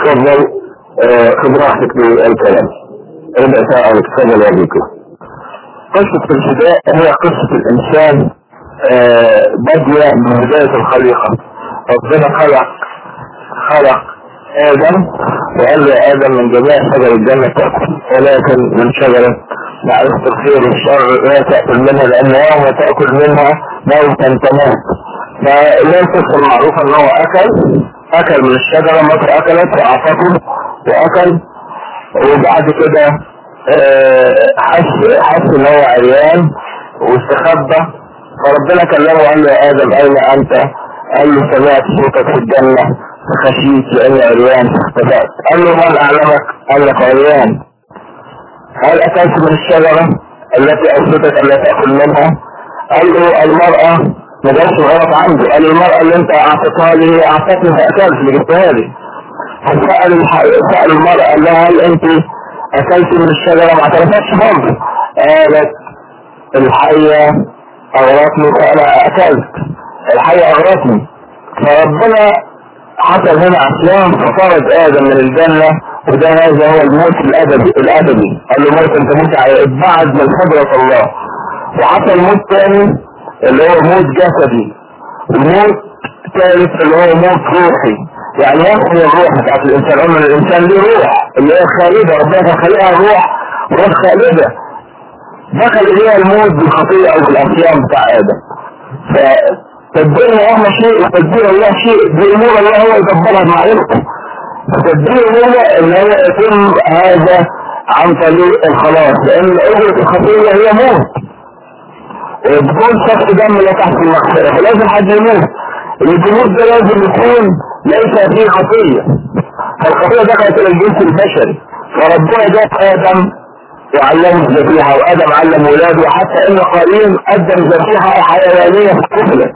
اتفضل خد راحتك بالكلام. ربع ساعة اتفضل يا بيكو. قصة الفداء هي قصة الإنسان بدأ من بداية الخليقة. ربنا خلق آدم وقال له آدم من جميع شجر الجنة تأكل ولكن من شجرة معرفة الخير والشر لا تأكل منها لأن يوم تأكل منها موتا تموت. فلا القصة المعروفة ان هو اكل من الشجرة، مصر اكلت وعطته واكل، وبعد كده حس ان هو عريان واستخبى. فربنا كلمه وقال له يا ادم اين انت؟ قال له سمعت صوتك في الجنة فخشيت لاني عريان فاختبأت. قال له من اعلمك؟ قال لك عريان. هل اكلت من الشجرة التي اوصيتك الا تأكل منها؟ قال له المرأة ما جابش غلط عنده. قال المرأة اللي انت اعطيتها لي هي اعطتني فاكلت اللي جبتها لي. سأل المرأة قال لها هل انت اكلت من الشجرة؟ ما اعترفتش برضه. قالت الحية اغرتني فانا اكلت. الحية اغرتني. فربنا حصل هنا عصيان فطرد ادم من الجنة، وده هذا هو الموت الادبي. قال له موت انت موت ابعد من حضرة الله. وحصل موت تاني اللي هو موت جسدي، وموت ثالث اللي هو موت روحي. يعني يحيي الروح بتاعت الانسان. قلنا الانسان ليه روح اللي هي خالدة، ربنا كان خلقها روح خالدة. دخل اليها الموت بالخطيئة او بالعصيان بتاع ادم. فتدبير الله شيء وتدبير الله شيء، بامور الله هو يدبرها معرفته. فتدبير الله اللي هو يتم هذا عن طريق الخلاص، لان اجرة الخطيئة هي موت، بدون سفك دم لا تحت المغفرة. فلازم حد يموت. الجمود ده لازم يكون ليس فيه خطية. فالخطية دخلت الى الجنس البشري، فربنا جاب ادم وعلمه الذبيحة، وادم علم ولاده، وحتى ان قائين قدم ذبيحة حيوانية في الطفلة،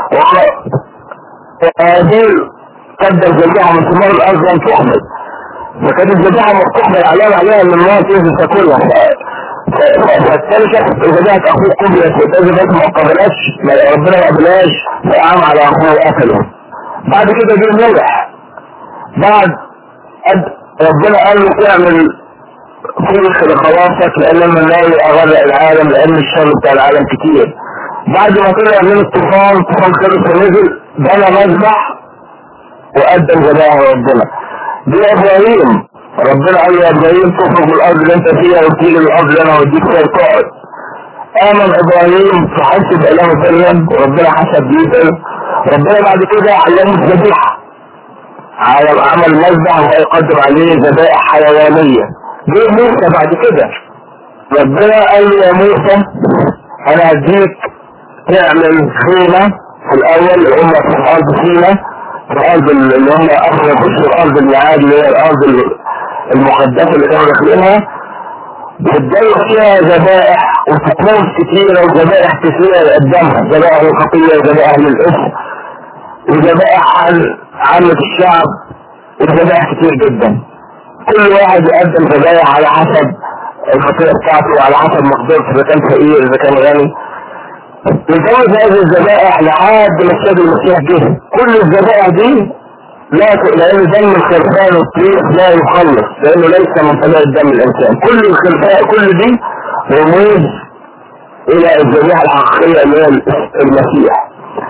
وقابيل قدم ذبيحة من ثمار الارض لم تحمل. فكانت الذبيحة مستقبل عليها ان الناس يجب تاكلها. فالتالشة ذبيحة اخوه قبلت، وتذبت ما قبلتش ربنا ما قبلهاش فقام على اخوه اكله. بعد كده جه نوح. بعد ربنا قال له تعمل فرق لخلاصك لان من لا اغرق العالم لان الشر بتاع العالم كتير. بعد ما طلع من الطوفان خلص ونزل بنى مذبح وقدم ذبائح ربنا. دي ابراهيم ربنا قال يا ابراهيم تخرج من الارض اللي انت فيها وتيجي للارض اللي انا هوديك فيها وتقعد. امن ابراهيم فحسب اله مريم وربنا حسب بيته. ربنا بعد كده علمه الذبيحه، عمل مذبح ويقدم عليه ذبائح حيوانيه. جه موسى بعد كده ربنا قال له يا موسى انا هديك تعمل خيمه في الاول اللي هم في الارض، خيمه في الارض اللي هم اصلا يخشوا الارض الميعاد اللي هي الارض المقدسه اللي كانوا داخلينها، بتدور فيها ذبائح وطقوس كتيره وذبائح كثيره يقدمها، ذبائح الخطيه وذبائح للاسم وذبائح عامه الشعب وذبائح كتير جدا. كل واحد يقدم ذبائح على حسب الخطيه بتاعته وعلى حسب مقدرته، اذا كان فقير اذا كان غني. يتجوز هذه الذبائح لحد ما السيد المسيح جه. كل الذبائح دي لأن دم الخرفان والطريق لا يخلص، لأنه ليس من طبيعة دم الإنسان. كل الخرفان كل دي رموز إلى الذبيحة الحقيقية اللي هي المسيح.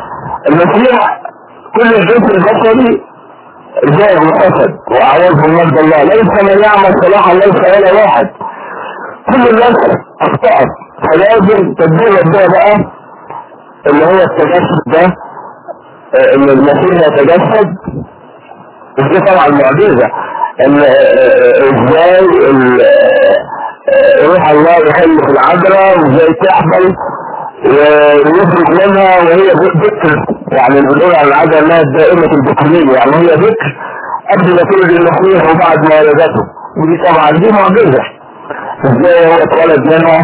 كل الجنس البشري زائغ وفسد وأعوذ بالمجد الله، ليس من يعمل صلاحا ليس ولا واحد. كل الناس أخطأت، فلازم تدبير ربنا بقى اللي هو التجسد ده، ان المسيح يتجسد. ودي طبعا معجزة ان ازاي روح الله يحل في العذراء وازاي تحمل ويخرج منها وهي ذكر. يعني بنقول على العذراء انها دائمة البكرية، يعني هي ذكر قبل ما تولد المسيح وبعد ما ولدته. ودي طبعا دي معجزة ازاي هو اتولد منها.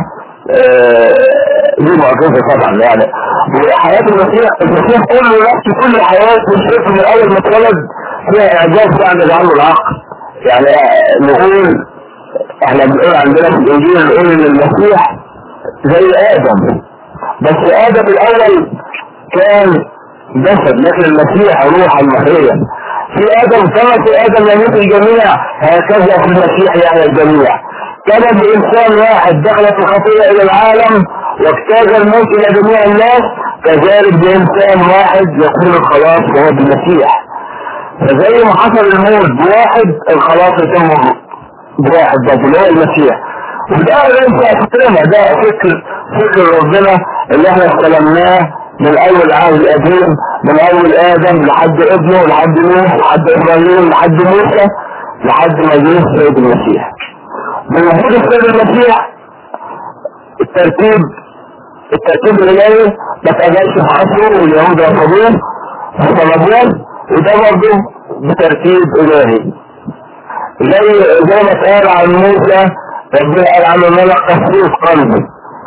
دي معجزة طبعا. يعني وحياة المسيح كله نفسه كل حياة مشرف من اول ما اتولد فيها اعجاز يعني عنه العقل. يعني نقول احنا بنقول عندنا في الانجيل نقول ان المسيح زي ادم، بس ادم الاول كان جسد لكن المسيح روح المحيا. في آدم كما في آدم يموت الجميع هكذا في المسيح يحيى الجميع. كان بإنسان واحد دخلت الخطيئة إلى العالم واجتاز الموت إلى جميع الناس، كذلك بإنسان واحد يكون الخلاص وهو بالمسيح. فزي ما حصل الموت بواحد الخلاص يتم بواحد بس اللي هو المسيح. وده ليس فكرنا، ده فكر ربنا اللي احنا استلمناه من اول العهد القديم، من اول ادم لحد ابنه لحد نوح لحد ابراهيم لحد موسى لحد ما جه السيد المسيح. من وجود السيد المسيح الترتيب الالهي ما اتقالش في عصره واليهود رفضوه وطلبوه، وده برضه بترتيب الهي. زي ما اتقال عن موسى ربنا قال عنه ان انا قسوت قلبي.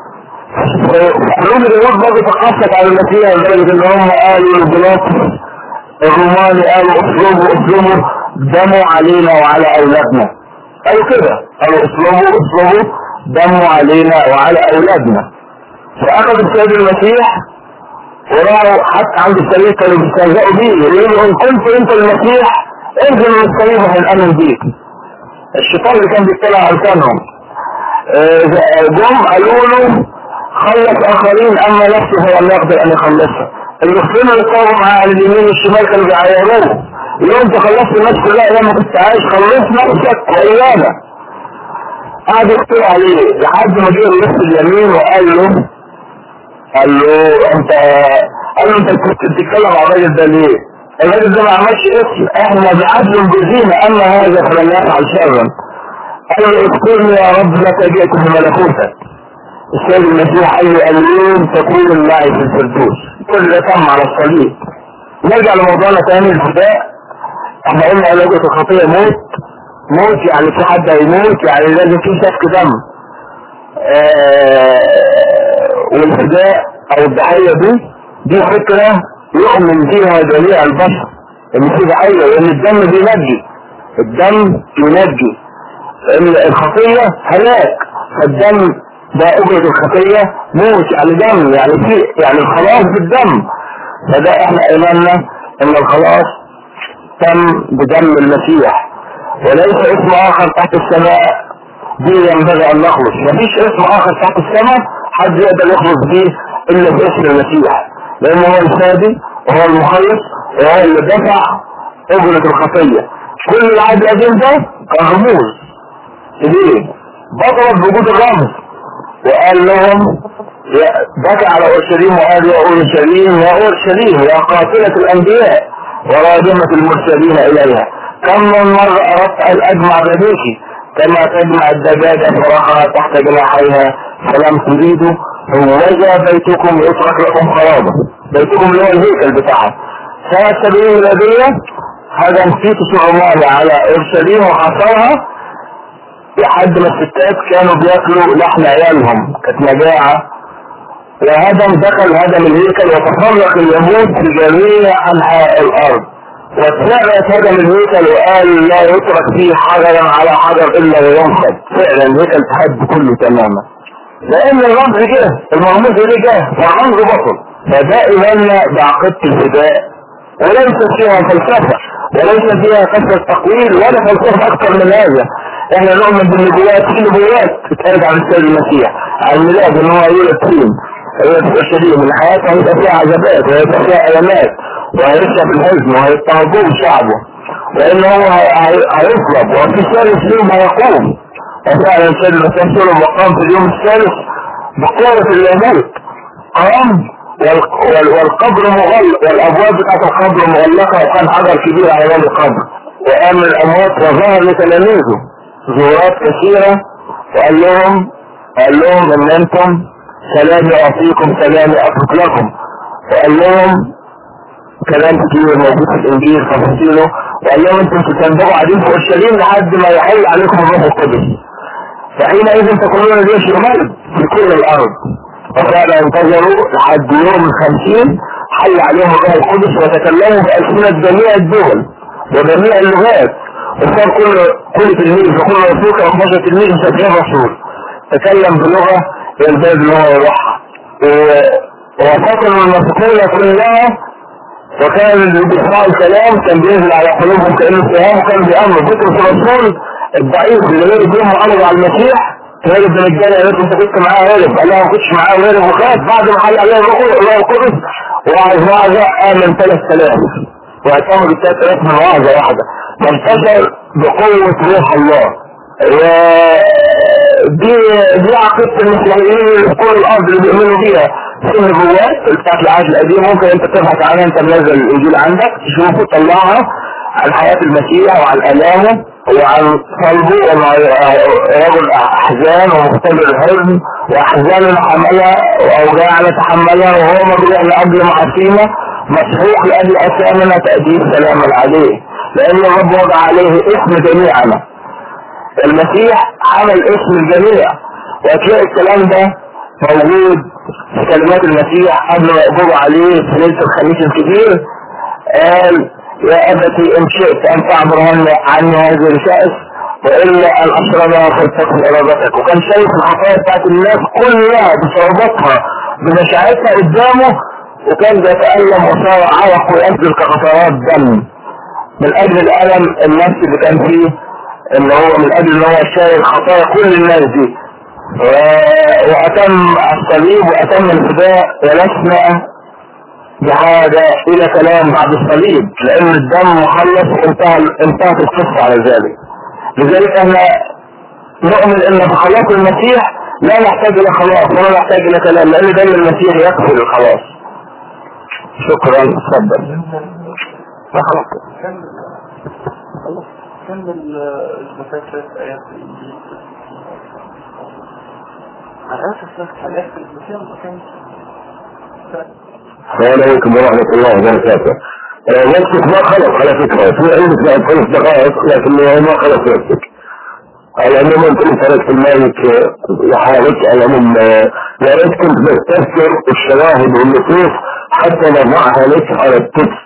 قلوب اليهود برضه تقصت على المسيح لدرجه ان هم قالوا لبيلاطس الروماني قالوا اطلبوا دموا علينا وعلى اولادنا. قالوا كده، قالوا اطلبوا دموا علينا وعلى اولادنا. فاخذ السيد المسيح وراحوا حتى عند السبيل كانوا بيستهزئوا بيه يقولوا ان كنت انت المسيح انزل من السبيل هنأمن بيك. الشيطان اللي كان بيطلع على لسانهم جم قالوا له خلص اخرين اما نفسه هو اللي يقدر ان يخلصها. المسلمين اللي كانوا معاه على اليمين والشمال كانوا بيعايروه يقولوا انت خلصت الناس كلها لما كنت عايش، خلص نفسك وايانا. قعد يقتل عليه لحد ما جه النص اليمين وقال له انت كنت بتتكلم على الراجل ده ليه؟ الراجل ده ما عملش اسم، احنا بعدل بزينة اما هذا فلن يفعل شرا. قال له اذكرني يا رب متى جئت بملكوتك. السيد المسيح قال له اليوم تكون معي في الفردوس. كل ده تم على الصليب. نرجع لموضوعنا تاني الفداء. احنا قلنا علاجة الخطية موت يعني في حد هيموت، يعني لازم في سفك دم. والفداء او الضحية دي فكرة يؤمن بها جميع البشر ان في ضحية، لان الدم بينجي، الدم ينجي، لان الخطية هلاك، فالدم ده اجرة الخطية موت يعني دم، يعني الخلاص بالدم. فده احنا ايماننا ان الخلاص تم بدم المسيح، وليس اسم اخر تحت السماء دي ينبغي ان نخلص. مفيش اسم اخر تحت السماء حد يقدر يخلص به الا باسم المسيح، لانه هو الفادي وهو المخلص وهو اللي دفع اجرة الخطية. كل العهد القديم ده كان رموز ليه؟ بطلت بوجود الرمز وقال لهم بكى على اورشليم وقال يا اورشليم يا اورشليم يا قاتلة الانبياء ورادمة المرسلين اليها، كم من مرة اردت ان اجمع بنيك كما تجمع الدجاجة فراخها تحت جناحيها فلم تريدوا، هوذا بيتكم يترك لكم خرابا. بيتكم اللي هو الهيكل بتاعها. سنة 70 ميلادية هذا تيتوس الروماني على اورشليم وحصرها لحد ما الستات كانوا بياكلوا لحم عيالهم، كانت مجاعة، هدم الهيكل وتفرق اليهود في جميع انحاء الارض، واتبعت هدم الهيكل وقال لا يترك فيه حجرا على حجر الا وينصب. فعلا الهيكل تهد كله تماما، لان الرمز جه، المرموز اللي جه والرمز بطل. فده ايماننا بعقيدة الفداء، وليس فيها فلسفة وليس فيها كثرة تقويل ولا فلسفة اكثر من هذا. احنا نؤمن بالنبوات، في نبوات اتقالت عن السيد المسيح عن الميلاد ان هو يولد فين الشديد من حياته، هيبقى فيها عذابات وهيبقى فيها الامات وهيرشى في الحزن وهيضطهدوه شعبه، وان هو هيطلب وفي ثالث يوم هيقوم. وفعلا السيد المسيح صلى وقام في اليوم الثالث بقوة اليهود، قام والقبر مغلق والابواب بتاعت القبر مغلقة وكان حجر كبير على باب القبر، وقام من الاموات وظهر لتلاميذه ظهورات كثيرة وقال لهم ان انتم سلامي اعطيكم سلامي اترك لكم، وقال لهم كلام كتير موجود في الانجيل تفاصيله، وقال لهم انتم ستنبغوا قاعدين في اورشليم لحد ما يحل عليكم الروح القدس، فحينئذ تكونون جيش الملك في كل الارض. وفعلا انتظروا لحد يوم 50 حل عليهم الروح القدس وتكلموا بألسنة جميع الدول وجميع اللغات، وصار كل تلميذ وكل رسول كان 12 تلميذ 70 رسول تكلم بلغة البلد اللي هو يروحها. وفصلوا المسيحية كلها وكان اللي بيسمعوا الكلام كان بينزل على قلوبهم كأنه سهام، وكانوا بيأمروا. بطرس الرسول الضعيف اللي غير بيهم عرض على المسيح هرب من الجنة، قالت انت كنت معاه هرب، قال لها ما كنتش معاه هرب، وخلاص بعد ما حل عليه الله القدس وعظة آمن 3000 واعتمد 3000 من وعظة واحدة، فانتشر بقوة روح الله. ودي عقيدة المسيحيين في كل الأرض اللي بيؤمنوا بيها في النبوات بتاعت العهد القديم. ممكن انت تبحث عنها، انت منزل الانجيل عندك تشوفه تطلعها عن حياة المسيح وعن آلامه وعن صلبه رجل أحزان ومختبر الحزن وأحزان حملها وأوجاع تحملها وهو مجروح لأجل معاصينا مسحوق لأجل أثامنا تأديب سلاما عليه، لأن الرب وضع عليه اسم جميعنا. المسيح عمل اسم الجميع، وهتلاقي الكلام ده موجود في كلمات المسيح قبل ما يقبضوا عليه في ليلة الخميس الكبير. قال يا أبتي إن شئت أن تعبر عني هذه الكأس وإلا أن أشربها فلتكن إرادتك. وكان شايف الخطايا بتاعت الناس كلها بصعوبتها بمشاعرها قدامه، وكان بيتألم وصار عرق وينزل كقطرات دم من أجل الألم النفسي اللي كان فيه، اللي هو من أجل إن هو شايل خطايا كل الناس دي. وأتم الصليب وأتم الفداء، ولسنا بحاجة إلى كلام بعد الصليب، لأن الدم مخلص وانتهت القصة على ذلك. لذلك احنا نؤمن ان بخلاص المسيح لا نحتاج الى خلاص ولا نحتاج الى كلام، لان دم المسيح يكفي الخلاص. شكرا. اتفضل. خلاص كمل المفاتيح آيات الإنجيل. آيات الإنجيل السلام عليكم ورحمة الله وبركاته. وقتك ما خلص على فكرة، في عندك بعد 5 دقائق لكن ما خلص وقتك. على العموم انت تركت المايك لحالك. على العموم يا ريت كنت بتذكر الشواهد والنصوص حتى نضعها لك على التكست،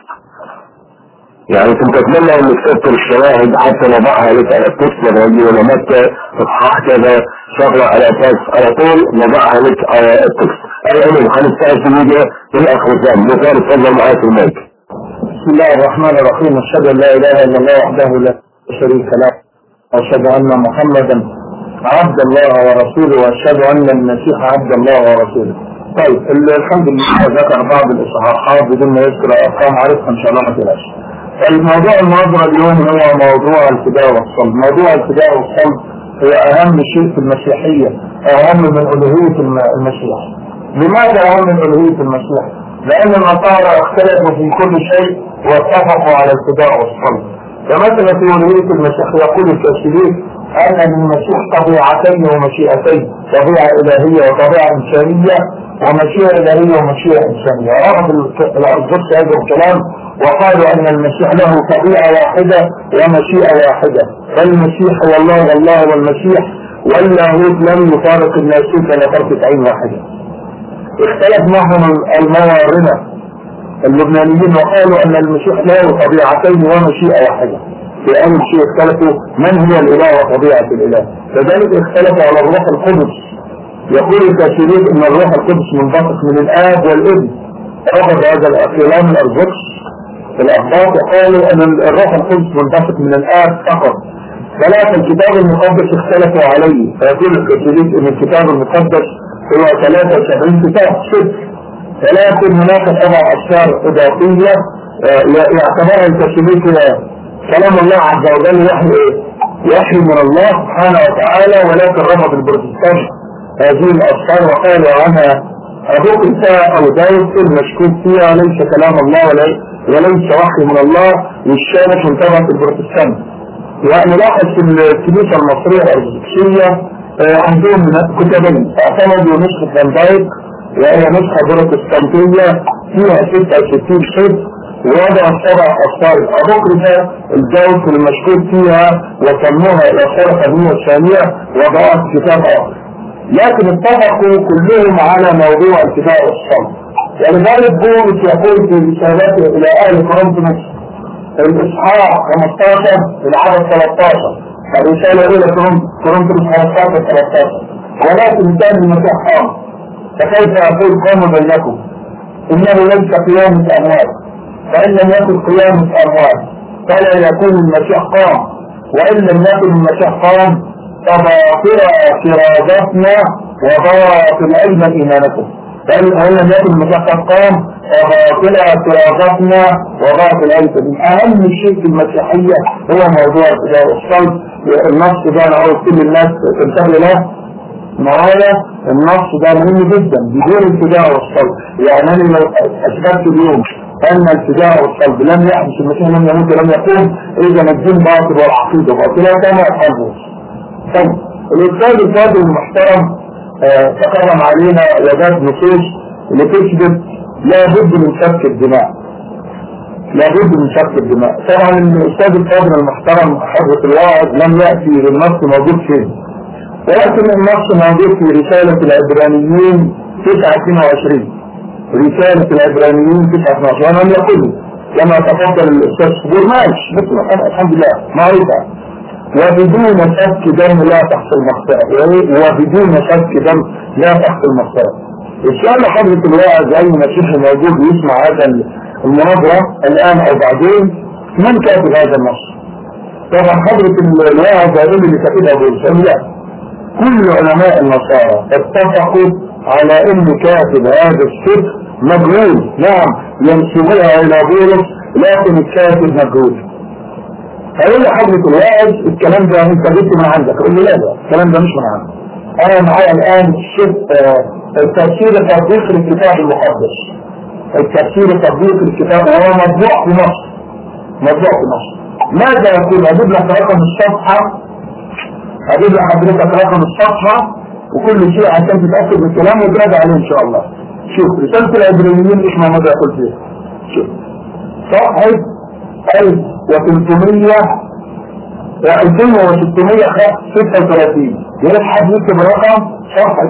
يعني كنت اتمنى انك تذكر الشواهد حتى نضعها لك على التكست لما يجي ولا متى اصحاح كذا شغلة على اساس على طول نضعها لك على التكست. العموم هنستعد في الميديا بالاخ وسام مثال. تفضل معاك المايك. بسم الله الرحمن الرحيم. اشهد ان لا اله الا الله وحده لا شريك له، واشهد ان محمدا عبد الله ورسوله، واشهد ان المسيح عبد الله ورسوله. طيب الحمد لله ذكر بعض الاصحاحات بدون ما يذكر ارقام، عارفها ان شاء الله ما تقلقش. الموضوع المناظره اليوم هو موضوع الفداء والصلب. موضوع الفداء والصلب هو اهم شيء في المسيحيه، اهم من الوهيه المسيح. لماذا اهم من الوهيه المسيح؟ لأن النصارى اختلفوا في كل شيء واتفقوا على الفداء والصلب. فمثلا في ولية المسيح يقول الكاثوليك أن للمسيح طبيعتين ومشيئتين، طبيعة إلهية وطبيعة إنسانية، ومشيئة إلهية ومشيئة إنسانية. رغم الأرثوذكس هذا الكلام وقالوا أن المسيح له طبيعة واحدة ومشيئة واحدة، فالمسيح هو الله والله والمسيح، واللاهوت لم يفارق الناسوت ولا طرفة عين واحدة. اختلف معهم الموارنة اللبنانيين وقالوا ان المسيح له طبيعتين ومشيئة واحدة. في اول شيء اختلفوا من هو الاله وطبيعة الاله، كذلك اختلفوا على الروح القدس. يقول الكاثوليك ان الروح القدس منبثق من الاب والابن، رفض هذا الكلام الارثوذكس في الاخبار وقالوا ان الروح القدس منبثق من الاب فقط. ثلاثة الكتاب المقدس اختلفوا عليه، فيقول الكاثوليك ان الكتاب المقدس هو 73 كتاب صدق، ولكن هناك 7 أسفار إضافية يعتبرها الكاثوليك كلام الله عز وجل وحي من الله سبحانه وتعالى، ولكن رفض البروتستانت هذه الأسفار وقالوا عنها أبوك إنساء أو داود المشكوك فيها ليس كلام الله وليس وحي من الله، والشامخ انتبهت البروتستانت. ونلاحظ في الكنيسة المصرية الأرثوذكسية عندهم كتابين، اعتمدوا نسخة فان دايك وهي نسخة بروتستانتية فيها 66 صفر، ووضعوا 7 أسفار أبوكريفا الجوز المشكوك فيها وسموها الأسفار القديمة الثانية وضعوها في كتاب آخر. لكن اتفقوا كلهم على موضوع الفداء والصلب. ولذلك بولس يقول في رسالته إلى أهل كورنثوس الإصحاح 15 العدد 13 الرسالة إلى كورنثوس 15-13 ولكن كان المسيح قام، فكيف يقول قوم بينكم إنه ليس قيامة أموات، فإن لم يكن قيامة أموات فلا يكون المسيح قام، وإن لم يكن المسيح قام فباطل اعتراضاتنا وباطل علما إيمانكم. فإن لم يكن المسيح قام فباطل اعتراضاتنا وباطل علما. أهم شيء في المسيحية هو موضوع الفداء والصلب. النص ده أنا عاوز كل الناس تنتبه له معايا. النص ده مهم جدا. بدون الفداء والصلب يعني أنا لو أثبتت اليوم أن الفداء والصلب لم يحدث، المسيح لم يموت لم يقوم، إذا الدين باطل والعقيدة باطلة كما يقال. طيب الأستاذ الفاضل المحترم تكلم علينا وجاب نصوص لتثبت لا بد من سفك الدماء، لا بد من سفك الدماء. طبعا الأستاذ الفاضل المحترم حضرة الواعظ لم يأتي بالنص موجود فيه، ولكن النص موجود في رسالة العبرانيين 9:22. رسالة العبرانيين 9:22 ولم يقول كما تفضل الأستاذ صبور ماشي بس الحمد لله معروفة. وبدون سفك دم لا تحصل مغفرة، وبدون سفك دم لا تحصل مغفرة. السؤال حضرة الواعظ أي مسيحي موجود يسمع هذا المناظرة الآن أو بعدين، من كاتب هذا النص؟ طبعا حضرة الواعظ هيقول اللي كاتبها بولس، لا، كل علماء النصارى اتفقوا على ان كاتب هذا السفر مجهول. نعم ينسبوها الى بولس لكن الكاتب مجهول. هيقول لي حضرة الواعظ الكلام ده انت جبته من عندك، اقول له لا الكلام ده مش من عندك. انا معايا الان التفسير التطبيق للكتاب المقدس، التفسير التطبيق للكتاب هو مطبوع في مصر، مطبوع في مصر. ماذا يقول؟ اجيب لك رقم الصفحة، هجيب لحضرتك رقم الصفحة وكل شيء عشان تتأكد من الكلام وتراجع عليه ان شاء الله. شوف رسالة العبرانيين اسمها ماذا يقول فيها. شوف صفحة 2636 يا ريت حد يكتب رقم صفحة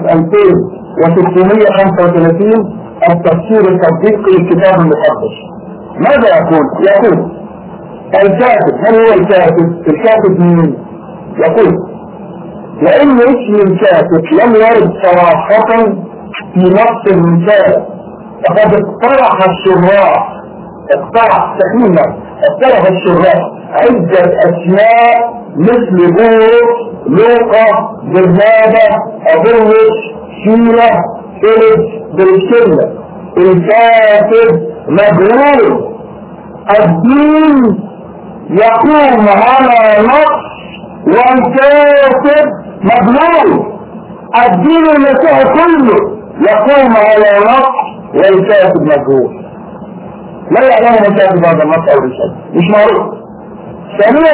2635 التفسير التطبيقي للكتاب المقدس. ماذا يقول؟ يقول الكاتب، من هو الكاتب؟ الكاتب مين؟ يقول لأن اسم الكاتب لم يرد صراحة في نص الرسالة، فقد اقترح الشراح، اقترح الشراح عدة أسماء مثل بولس، لوقا، برنابا، أبولس، شيلة، فيليبس، برسكيلا. الكاتب مجهول. الدين يقوم على نص والكاتب مجهول. الدين المسيحي كله يقوم على نص والكاتب مجهول. لا يعلم من كاتب هذا النص او الرسالة، مش معروف. ثانيا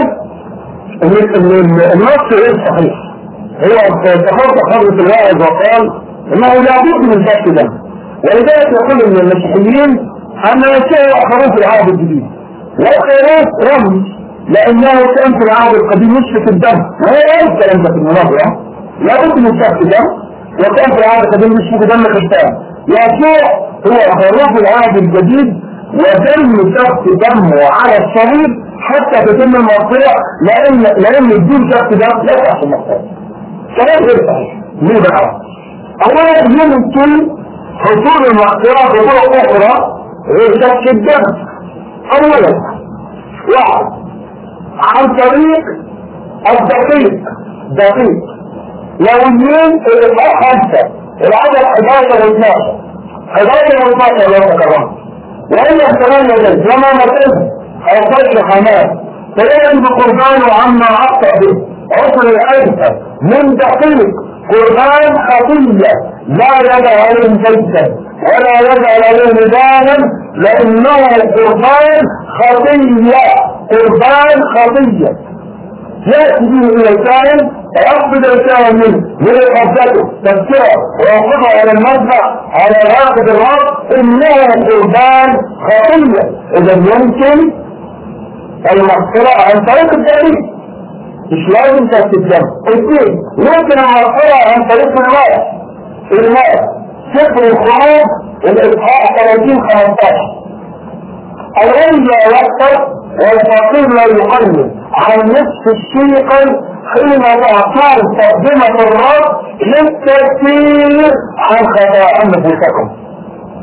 النص غير صحيح. هو تفضل حضرة الواعظ وقال انه لا بد من سفك دم، ولذلك يقول ان المسيحيين ان المسيح خروف العهد الجديد، والخروف رمز لانه كان في العهد القديم يسفك الدم، وهو ايه الكلام ده في المناظرة؟ لا بد من سفك دم، وكان في العهد القديم يسفك دم خرفان. يسوع هو خروف العهد الجديد، ودم سفك دمه على الصليب حتى تتم المغفرة، لان الدين سفك دم لا تحصل مغفرة. كلام غير صحيح. ليه بقى؟ اولا يمكن حصول المغفرة بطرق اخرى غير سفك الدم. اولا واحد عن طريق الدقيق، لو اليوم الإصحاح 5 العدد 11 و12 لو تكرمت، وإلا الثمانية جاي لما نتم أو فشل حمام فيجب بقربانه عما أخطأ به عصر الأنفة من دقيق قربان خطية لا يدع عليه زيتا ولا يدع عليه ندانا، لأنه قربان خطية يأتي به إلى الكائن ويقبض الكائن منه قبضته تذكره ويوقفه على المذبح على راقد الرب، إنه قربان خطية. إذا يمكن المغفرة عن طريق الدليل، مش لازم تأتي الدم. اثنين يمكن المغفرة عن طريق الماء. سفر الخروج الإصحاح 30-15 الغنى يكثر والفقير لا يقلل عن نصف الشيقل حين تعطار تقدمة الرب للتكفير عن خطايا نفوسكم.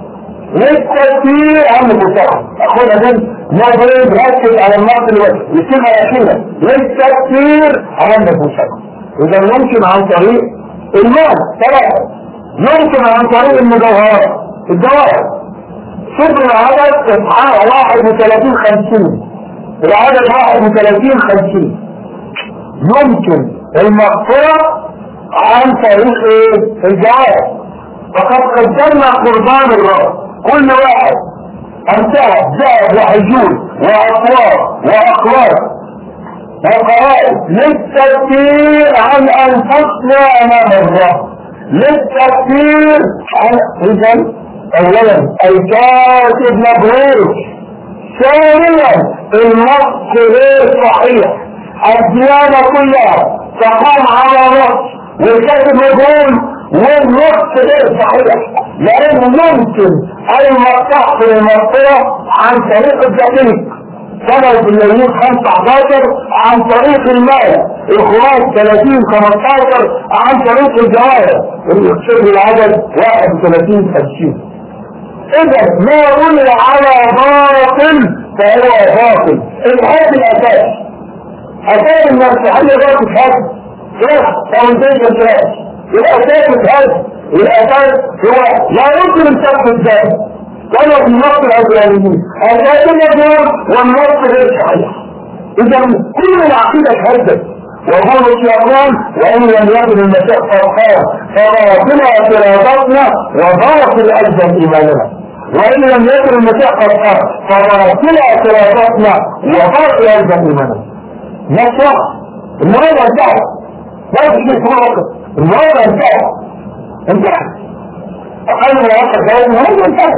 للتكفير عن المصحف. أخونا بنت نظرين ركز على النقط يسمى الأخيرة للتكفير عن المصحف. إذا ممكن عن طريق المال ثلاثة، ممكن عن طريق المجوهرات الجواهر. صدر العدد إصحاح 31-50، العدد 31-50. ممكن المغفرة عن طريق ايه؟ الجواهر. فقد قدمنا قربان الرب كل واحد انتهى ذهب وحجول واطوار واقوار وقرائب للتكفير عن انفسنا امام الله، للتكفير عن اذا اولا الكاتب مبرور، ثانيا النص غير صحيح. الديانة كلها تقوم على نص والكاتب مبرور والنص غير صحيح، لأنه ممكن أي مقطع في المغفرة عن طريق الدقيق سنة بالليل 15 عن طريق المال، الخراج 30-15 عن طريق الجواهر، الشبه العدد 31-50. إذا ما يقول على باطل فهو باطل. الحد الأساس أساس المسيحية باطل حد فاونديشن كلاس. الأساس الحد الأساس هو لا يمكن أن تأخذ ذلك ولا في النص العبرانيين أساس المجهول والنص غير صحيح. إذا كل العقيدة تهدد وهو الشيطان وإن لم يكن المسيح فرقان فباطل اعتراضاتنا وباطل أجزم إيماننا، وإن لم يكن المسيح فرقان فباطل اعتراضاتنا وباطل أجزم إيماننا. نصح الموضوع انتهى، لا تشيء فرق الموضوع انتهى أقل من 10 دقائق الموضوع انتهى.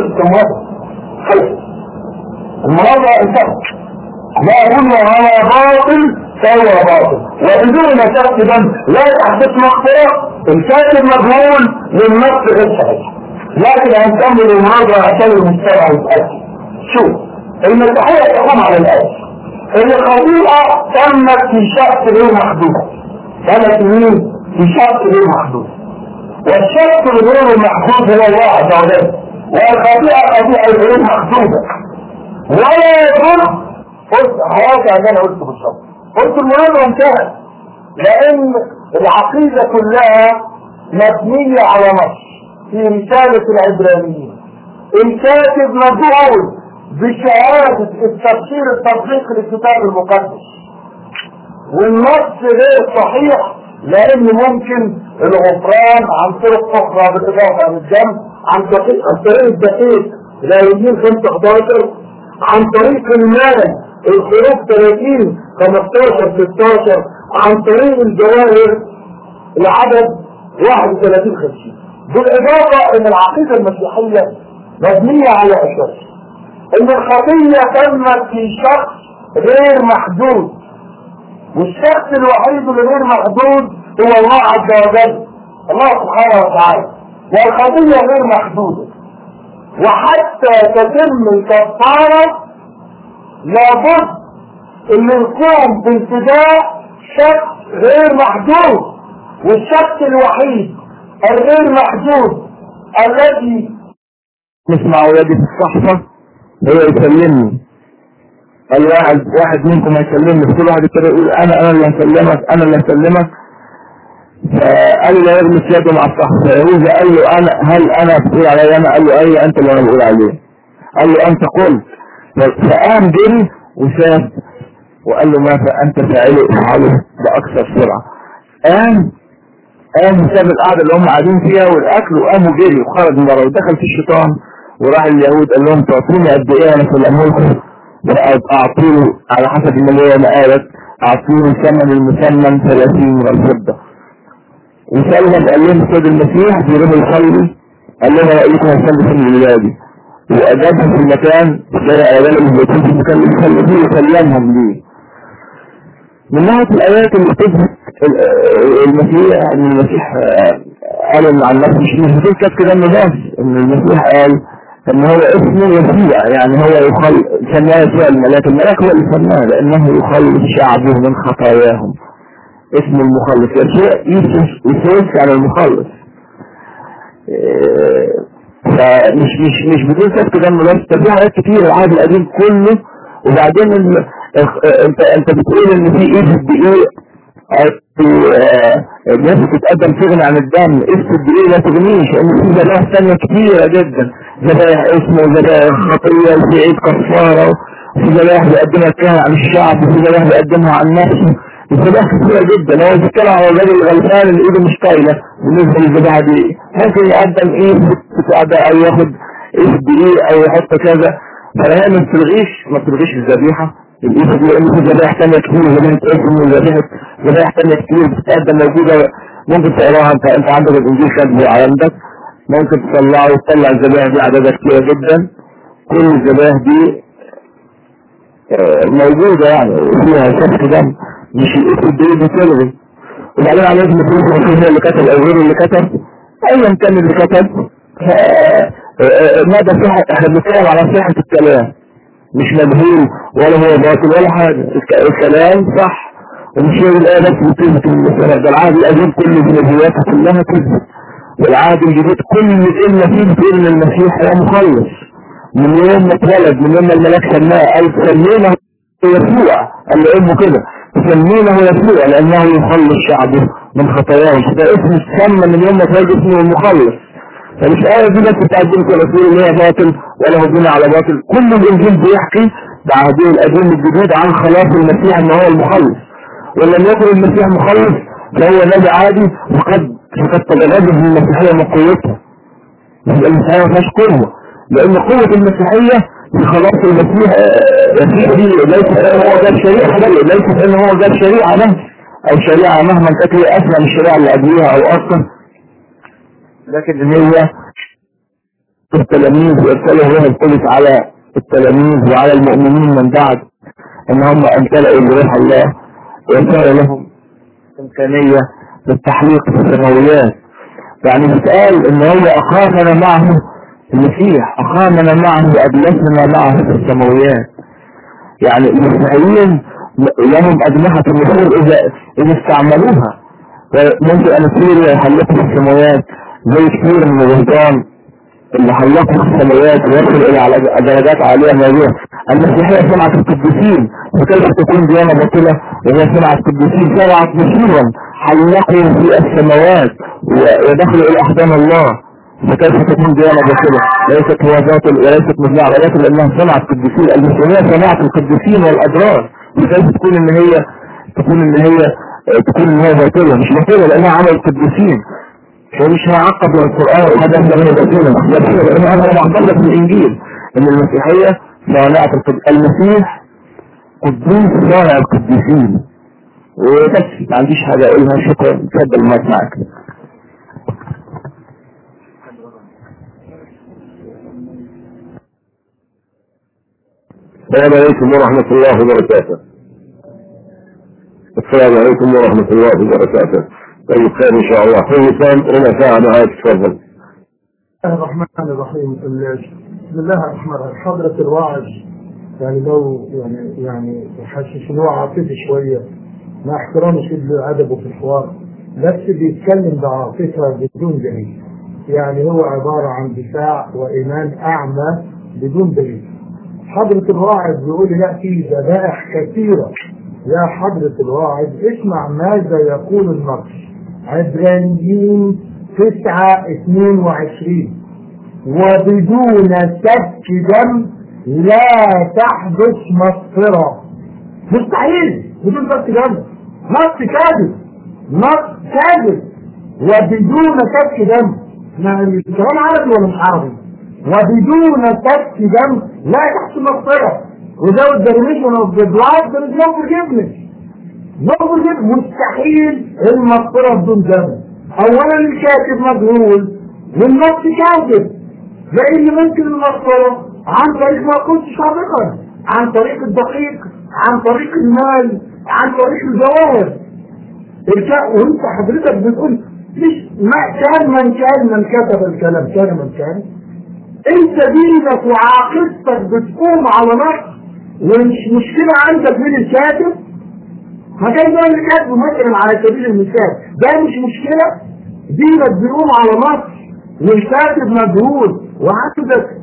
الموضوع انتهى. لا أقول على باطل فهو باطل وبدون شك دم لا تحدث مغفرة. الكاتب مجهول للنص غير صحيح، لكن هنكمل الموضوع عشان المجتمع يتأكد. شوف المسيحية تقوم على الآية ان الخطيئة تمت في شخص غير محدود، تمت مين؟ في شخص غير محدود، والشخص الغير محدود هو الله عز وجل، والخطيئة خطيئة غير محدودة ولا يكون. قلت هذا اللي انا قلته بالظبط، قلت الموضوع انتهى لان العقيدة كلها مبنية على نص في رسالة العبرانيين. الكاتب مجهول بشهادة التفسير التطبيقي للكتاب المقدس، والنص غير صحيح لان ممكن الغفران عن طرق اخرى بالاضافة للدم، عن طريق الدقيق لاويين 5-11، عن طريق المال الخروج 30-15-16، عن طريق الجواهر العدد 31-50. بالاضافة ان العقيدة المسيحية مبنية على اساس ان الخطية تمت في شخص غير محدود، والشخص الوحيد اللي غير محدود هو الله عز وجل، الله سبحانه وتعالى، والخطية غير محدودة. وحتى تتم الكفارة لابد ان يقوم بانتداء شخص غير محدود، والشخص الوحيد الغير محدود الذي نسمع ولادي في الصحفة هو يسلمني. واحد منكم هيسلمني، كل واحد يبتدى يقول انا اللي هسلمك، انا اللي هسلمك. فقال له يغمس يده مع الصحفة. فيهوذا قال له هل انا بتقول علي انا؟ قال له ايوه انت اللي انا بقول عليه. قال له انت قلت. فقام جري وشاف وقال له ما فانت فاعله افعله باكثر سرعه. قام ساب القعده اللي هم قاعدين فيها والاكل وقاموا جري وخرج من بره ودخل في الشيطان وراح اليهود قال لهم تعطوني قد ايه انا سلمولكم؟ اعطوني على حسب الماليه ما قالت اعطوني ثمن المثمن 30 من الفضه. وسالهم قال لهم سيد المسيح بيروح يصلي قال لهم رايكم هصلي في الولادي، وأجابهم في المكان زي أولادهم اللي يكون في المكان اللي يصلي فيه وسلمهم ليه. من ناحية الآيات اللي تثبت المسيح قال عن نفسه مش بتثبت كده الناس ان المسيح قال ان هو اسمه يسوع، يعني هو سماه يسوع الملاك هو اللي سماه لانه يخلص شعبه من خطاياهم. اسم المخلص يسوع، يسوع يعني المخلص. فمش مش بدون سفك دم بس، ده في حاجات كتير العهد القديم كله. وبعدين انت بتقول ان في ايد الدقيق الناس بتتقدم تغني عن الدم. ايد الدقيق لا تغنيش، لان في ذبائح ثانيه كتيره جدا، ذبائح اسمه وذبائح خطيه وفي عيد كفاره وفي ذبائح بيقدمها الكاهن عن الشعب وفي ذبائح بيقدمها عن نفسه. الذبائح كتيره جدا. هو بيتكلم على الراجل الغلبان اللي ايده مش طايله بالنسبه للذبائح دي، ممكن يقدم ايد بتاع او ياخد ايد دقيق او يحط كذا. فهي ما بتلغيش الذبيحه الايد دي، لان في ذبائح ثانيه كتير، ذبائح اسم وذبائح ثانيه كتير بتتقدم موجوده. ممكن تقراها انت عندك الانجيل كاتبه عندك، ممكن تطلعه وتطلع الذبائح دي عددها كتيره جدا. كل الذبائح دي موجوده يعني فيها سفك دم، مش الايد دي بتلغي. وبعدين على اسم الرسول اللي كتب او غيره اللي كتب، ايا كان اللي كتب ماذا صحة. احنا بنتكلم على صحة الكلام، مش مجهول ولا هو باطل ولا حاجة. الكلام صح، ومش هي الآية بس بتثبت المسألة. ده العهد القديم كله بنبواتها كلها تثبت، والعهد الجديد كل كلمة فيه بتقول ان المسيح هو مخلص. من يوم ما اتولد، من يوم ما الملاك سماه قال سمينه يسوع، قال لأمه كده سمينه يسوع لأنه يخلص شعبه من خطاياهم. ده اسم السمى من يوم ما اتولد اسمه المخلص. فمش آية دي بس بتاعت بنت الرسول اللي هي باطل ولا هجوم على باطل. كل الإنجيل بيحكي بعهده القديم الجديد عن خلاص المسيح ان هو المخلص. ولم يكن المسيح مخلص فهو نبي عادي فقد تجربه من المسيحية من قوتها. المسيحية ما فيهاش قوة، لأن قوة المسيحية في خلاص المسيح دي ليست ان هو جاب شريعة بل ليست ان هو جاب شريعة بس او شريعة مهما تكون اسمى من الشريعة اللي قبليها او اصلا، لكن ان هي التلاميذ ارسلوا روح القدس على التلاميذ وعلى المؤمنين من بعد ان هم امتلئوا بروح الله وصار لهم امكانية للتحليق في السماويات. يعني بتقال ان هو اقامنا معه المسيح، اقامنا معه وابلسنا معه في السماويات. يعني المسيحيين لهم اجنحة النسور اذا استعملوها، ممكن ان يصير يحلقوا في السماوات زي كثير من الرهبان اللي حلقوا في السماوات ويصل الى درجات عالية موجودة. المسيحية سمعت القديسين، وكيف تكون ديانة باطلة وهي سمعت القديسين؟ سمعت نسورا حلقوا في السماوات ودخلوا الى احضان الله، فكيف تكون ديانة باطلة؟ ليست هو باطل وليست مبناء على باطل، لانها سمعت القديسين. المسيحية سمعت القديسين والادرار، فكيف تكون ان هي باطلة؟ مش باطلة لانها عمل القديسين. ومش هيعقب القرآن هذا من الباطلة، لان هذا معتقد في الانجيل ان المسيحية صانعة المسيح قدوس صانع القديسين. وبس ما عنديش حاجة اقولها. شكرا. اتفضل المايك معك. السلام عليكم ورحمة الله وبركاته. السلام عليكم ورحمة الله وبركاته. طيب خير إن شاء الله. في إنسان ربع ساعة معاك، تفضل. الرحمن الرحيم. بسم الله الرحمن الرحيم. حضرة الواعظ يعني لو يعني يحسس إن هو عاطفي شوية، مع احترامي لأدبه في الحوار، بس بيتكلم بعاطفة بدون دليل. يعني هو عبارة عن دفاع وإيمان أعمى بدون دليل. حضرة الواعظ بيقول لا في ذبائح كثيرة. يا حضرة الواعظ اسمع ماذا يقول النص. عبرانيين 9:22 وبدون سفك دم لا تحدث مغفرة. مستحيل بدون سفك دم. نص كاذب، نص كاذب. وبدون سفك دم، الكلام عربي ولا مش عربي؟ وبدون سفك دم لا تحدث مغفرة. without the remission of the blood there is no forgiveness. مستحيل المغفرة بدون دم. اولا الكاتب مجهول والنص كاذب، لان ممكن المغفرة عن طريق ما قلت سابقا، عن طريق الدقيق، عن طريق المال، عن طريق الجواهر. وانت حضرتك بتقول مش ما كان من كتب الكلام كان من كان. انت دينك وعاقدتك بتقوم على نص، ومش مشكلة عندك من الكاتب. ما كان ده اللي كاتبه مثلا على سبيل المثال، ده مش مشكلة. دينك بيقوم على نص والكاتب مجهول، وعندك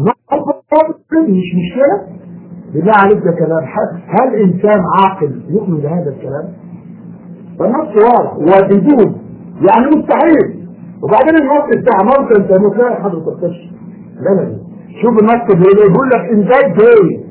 مش مشكلة. بالله عليك ده كلام هل إنسان عاقل يؤمن بهذا الكلام؟ فالنص واضح وبدون يعني مستحيل. وبعدين النص بتاع موت انت متلاقي حضرتك تكتشف. لا شوف النص بيقول لك ان ذات داي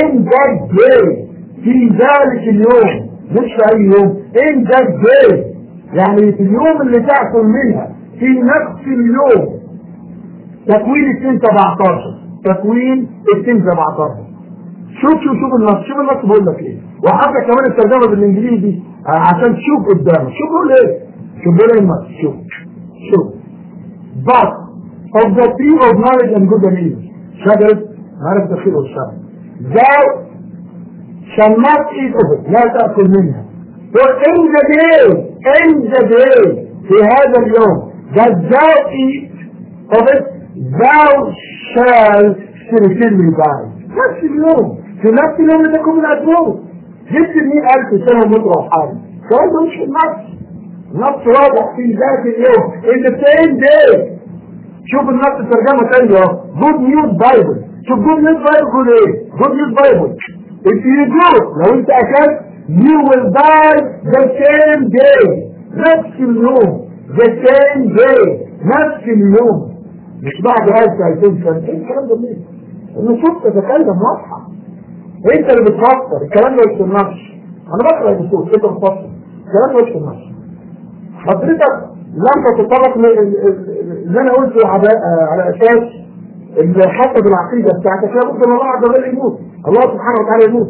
في ذلك اليوم، مش في اي يوم، ان ذات داي يعني في اليوم اللي تاكل منها في نفس اليوم. تكوين 2:17 تكوين 2:17. شوف النص بيقول لك ايه. وحتى كمان الترجمه بالانجليزي عشان تشوف قدامك. شوف بيقول ايه. شوف بيقول ايه النص. شوف but of the tree of knowledge and good and evil شجرة معرفة الخير والشر thou shall not eat of it لا تأكل منها. for in the day في هذا اليوم that thou eat of it thou shall certainly die. نفس اليوم في نفس اليوم اللي تكون من أجله جبت 100,000 سنة مطرة وحالي كمان ده مش النص واضح في ذات اليوم in the same day. شوف النص ترجمة تانية good news bible. شوف good news bible يقول ايه. good news bible if you do لو انت اكلت you will die the same day. نفس اليوم the same day نفس اليوم مش بعد هذا 2000 سنة. ايه الكلام ده ليه؟ النصوص تتكلم واضحة. انت اللي بتفكر الكلام ده مش في النص. انا بقرا النصوص انت بتفكر الكلام ده مش في النص. حضرتك لم تتطرق اللي انا قلته على اساس اللي حسب العقيده بتاعتك لابد ان الله عز وجل يموت. الله سبحانه وتعالى يموت.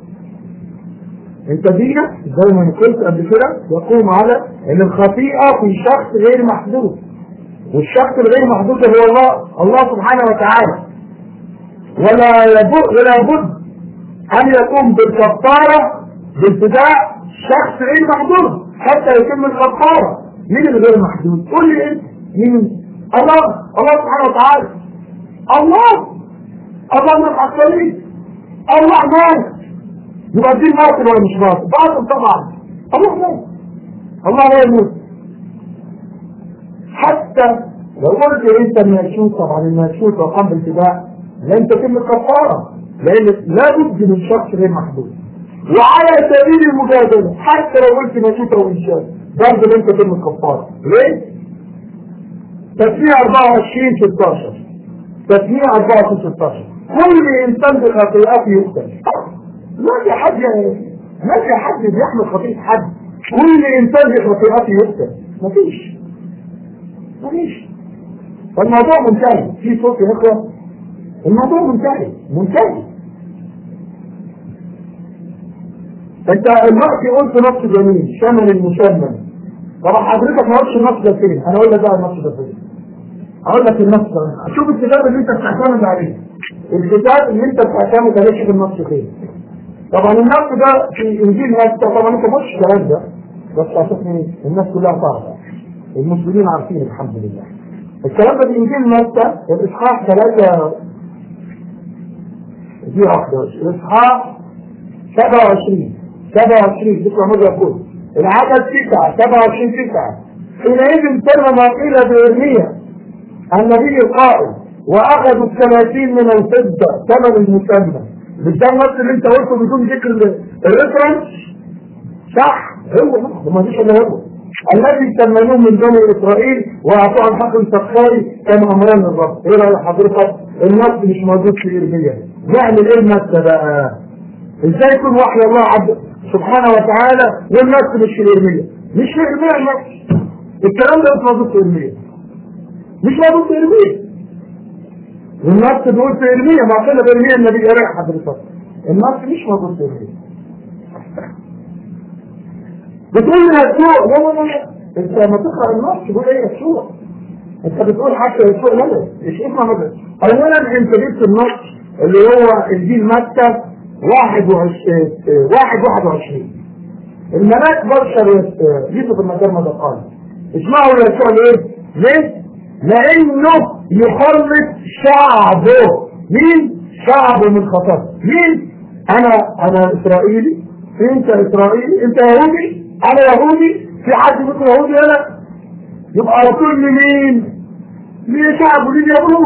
انت دينك زي ما قلت قبل كده يقوم على ان الخطيئه في شخص غير محدود، والشخص الغير محدود هو الله سبحانه وتعالى. ولا بد ان يقوم بالكفاره بابتداء شخص غير محدود حتى يتم الكفاره. مين اللي غير محدود؟ قول لي انت مين؟ الله سبحانه وتعالى. الله من الحقانين. الله مات. يبقى الدين باطل ولا مش باطل؟ باطل طبعا. الله مات. الله لا يموت. حتى لو قلت انت المنشوط طبعا المنشوط وقام بالابتداء لن تتم الكفاره لان لابد من شخص غير محدود. وعلى سبيل المجادله حتى لو قلت منشوط او انشاء برضه لن تتم الكفاره. ليه؟ تسمية 24:16 تسمية 24:16 كل انسان بخطيئته يقتل. ما في حد بيحمل خطيئة حد. كل انسان بخطيئته يقتل. مفيش. فالموضوع منتهي. في صوت يا اخوة. الموضوع منتهي. انت الوقت قلت نص جميل شمل المشمل. طبعا حضرتك ما قلتش النص ده فين. انا اقول لك بقى النص ده فين. اقول لك النص ده. شوف الكتاب اللي انت بتعتمد عليه. الكتاب اللي انت بتعتمد عليه شوف النص فين. طبعا النص ده في انجيل متى. طبعا انت ما قلتش الكلام ده بس عشان الناس كلها تعرف. المسلمين عارفين الحمد لله. الكلام ده في انجيل متى الاصحاح 3 دي واحده الاصحاح 27 ذكر مرة يقول العدد 27:9 حينئذ تم ما قيل بإرميا النبي القائل واخذوا 30 من الفضة ثمن المسمى. مش ده النص اللي انت قلته بدون ذكر الريفرنس؟ صح هو ما فيش الا هو الذي سمنوه من بني اسرائيل واعطوه الحق الفخاري كما امرنا الرب. ايه رايك حضرتك؟ النص مش موجود في ارميا. نعمل ايه النص بقى؟ ازاي يكون وحي الله عز سبحانه وتعالى والنص مش في ارميا؟ مش في ارميا النص. الكلام ده مش موجود في ارميا. النص بيقول في ارميا ما قيل بارميا النبي قال حضرتك. النص مش موجود في ارميا. بتقول لي يسوع لا انت لما تقرا النص تقول ايه يسوع؟ انت بتقول حتى يسوع لا مش اسمه مدرس. اولا انت جبت النص اللي هو انجيل متى 21 الملاك بشر يوسف المكان ماذا قال؟ اسمعوا يسوع ليه؟ لانه يخلص شعبه. مين؟ شعبه من خطأ. مين؟ انا اسرائيلي. انت اسرائيلي. انت يهودي. انا يهودي. في حد مثل يهودي؟ انا يبقى رسول لمين؟ لشعبه لليهود.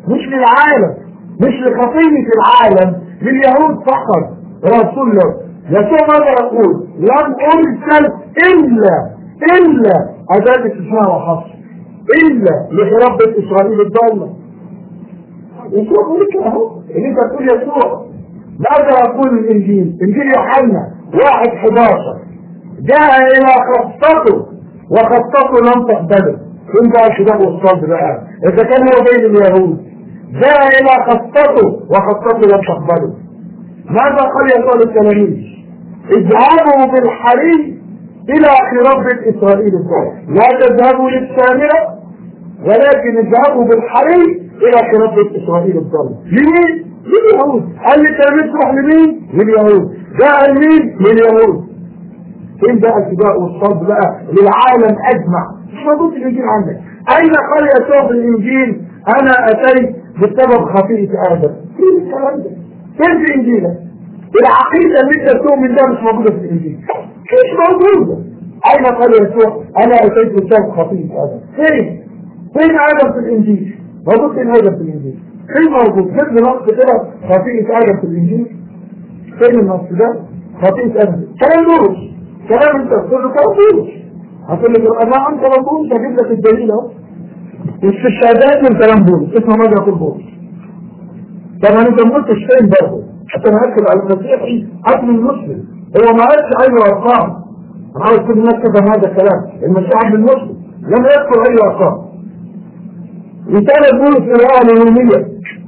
مش للعالم، مش لخطية العالم، لليهود فقط. رسول الله يسوع ماذا يقول؟ لم أرسل إلا أداة اسمها وحصر، إلا لربة إسرائيل الضالة. يسوع يقول لك أهو اللي أنت تقول يسوع. ماذا يقول الإنجيل؟ إنجيل يوحنا 1:11 جاء إلى خطته وخطته لم تقبله. فين بقى الشباب والصلب بقى؟ إذا كان هو بين اليهود جاء إلى خطته وخطته لم تقبله. ماذا قال يسوع للتلاميذ؟ اذهبوا بالحري إلى خرابة إسرائيل الضالة، لا تذهبوا للسامرة ولكن اذهبوا بالحري إلى خرابة إسرائيل الضالة. لمين؟ لليهود. قال للتلاميذ تروح لمين؟ لليهود. جاء لمين؟ لليهود. فين بقى الفداء والصلب بقى للعالم أجمع؟ مش موجود في الإنجيل عندك. أين قال يسوع في الإنجيل أنا أتيت بسبب خطيئة آدم؟ فين الكلام ده؟ فين في إنجيلك؟ العقيدة اللي أنت تؤمن ده مش موجودة في الإنجيل. مش موجودة. أين قال يسوع أنا أتيت بسبب خطيئة آدم؟ فين؟ فين آدم في الإنجيل؟ موجود فين آدم في الإنجيل؟ فين موجود؟ جبنا نص كده خطيئة آدم في الإنجيل؟ فين النص ده؟ خطيئة آدم. كلام بولس. كلام أنت تقول له كلام بولس. هتقول لي أنا أنت كلام بولس هجيب لك الدليل أهو. واستشهادات من كلام بولس. اسمه ماذا يقول بولس؟ طبعا أنت ما قلتش فين برضه. حتى أنا أكتب على المسيحي عدل المسلم. هو ما قالش أي أرقام. أنا عاوز كل الناس تفهم هذا الكلام. المسيحي عدل المسلم لم يذكر أي أرقام. رسالة بولس إلى أهل الرومية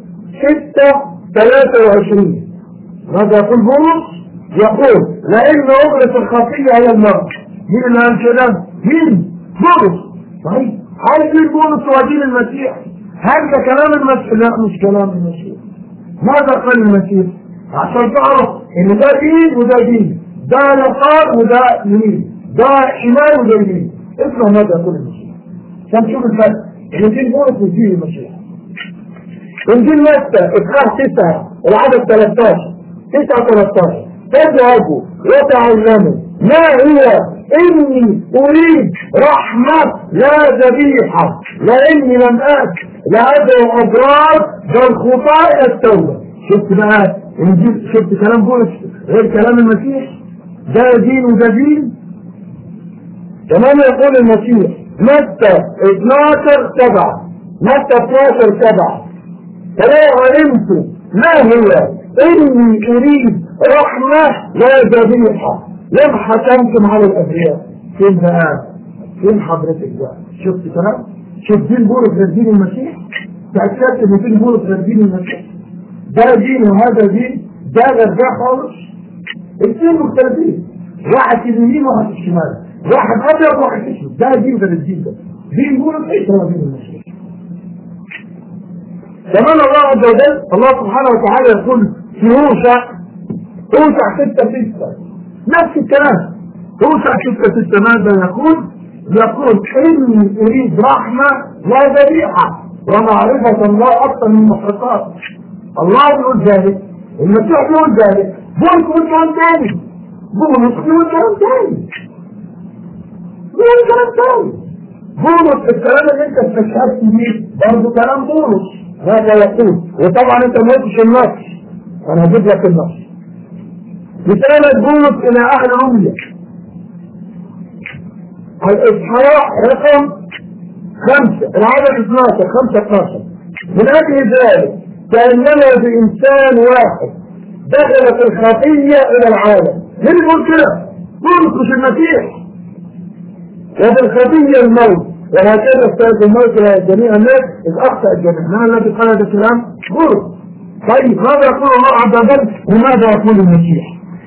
6:23 ماذا يقول بولس؟ يقول لأن أغلق الخطية على المرء. مين اللي قال كده؟ مين؟ بولس. طيب هل في بولس ودين المسيح؟ هل ده كلام المسيح؟ لا مش كلام المسيح. ماذا قال المسيح؟ عشان تعرف إن ده دين وده دين، ده يسار وده يمين، ده شمال وده يمين. اسمع ماذا يقول المسيح عشان تشوف الفرق. إنجيل بولس وإنجيل المسيح. إنجيل متى إصحاح 9 العدد 13 9:13 تذهبوا وتعلموا ما هي إني أريد رحمة لا ذبيحة لأني لم آت لأدعو أبرار بل خطايا التوبة. شفت بقى إنجيل؟ شفت كلام بولس غير كلام المسيح؟ ده دين وده دين. كمان يقول المسيح متى 12:7 متى 12:7 فلا علمت ما هي إني أريد رحمة لا ذبيحة لم حكمتم على الأبرياء. فين بقى؟ فين حضرتك بقى؟ شفت كلام؟ شفت دين بولس غير دين المسيح؟ تأكدت إن دين بولس غير دين المسيح؟ ده دين وهذا دين، ده غير ده خالص. الاثنين مختلفين، واحد في اليمين وواحد في الشمال، واحد أبيض وواحد أسود. ده دين غير الدين ده. دين بولس ليس هو دين المسيح. كمان الله عز وجل الله سبحانه وتعالى يقول في هوشع 6:6 نفس الكلام. هوشع 6:6 ماذا يقول؟ يقول إني أريد رحمة لا ذبيحة ومعرفة الله أكثر من محرقات. الله يقول ذلك، المسيح يقول ذلك، بولس يقول كلام ثاني، بولس يقول كلام ثاني، بولس الكلام اللي انت استشهدت بيه برضه كلام بولس. هذا يقول، وطبعا انت ما قلتش النص، انا هجيب لك النص. رسالة بولس الى اهل رومية الاصحاح رقم 5 العدد 12 من اجل ذلك كأننا بإنسان واحد دخلت الخطية إلى العالم. مين يقول كده؟ بولس مش المسيح. وبالخطية الموت وهكذا استاذ الموت إلى جميع الناس إذ أخطأ الجميع. من الذي قال هذا الكلام؟ بولس. طيب ماذا يقول الله عز وجل وماذا يقول المسيح؟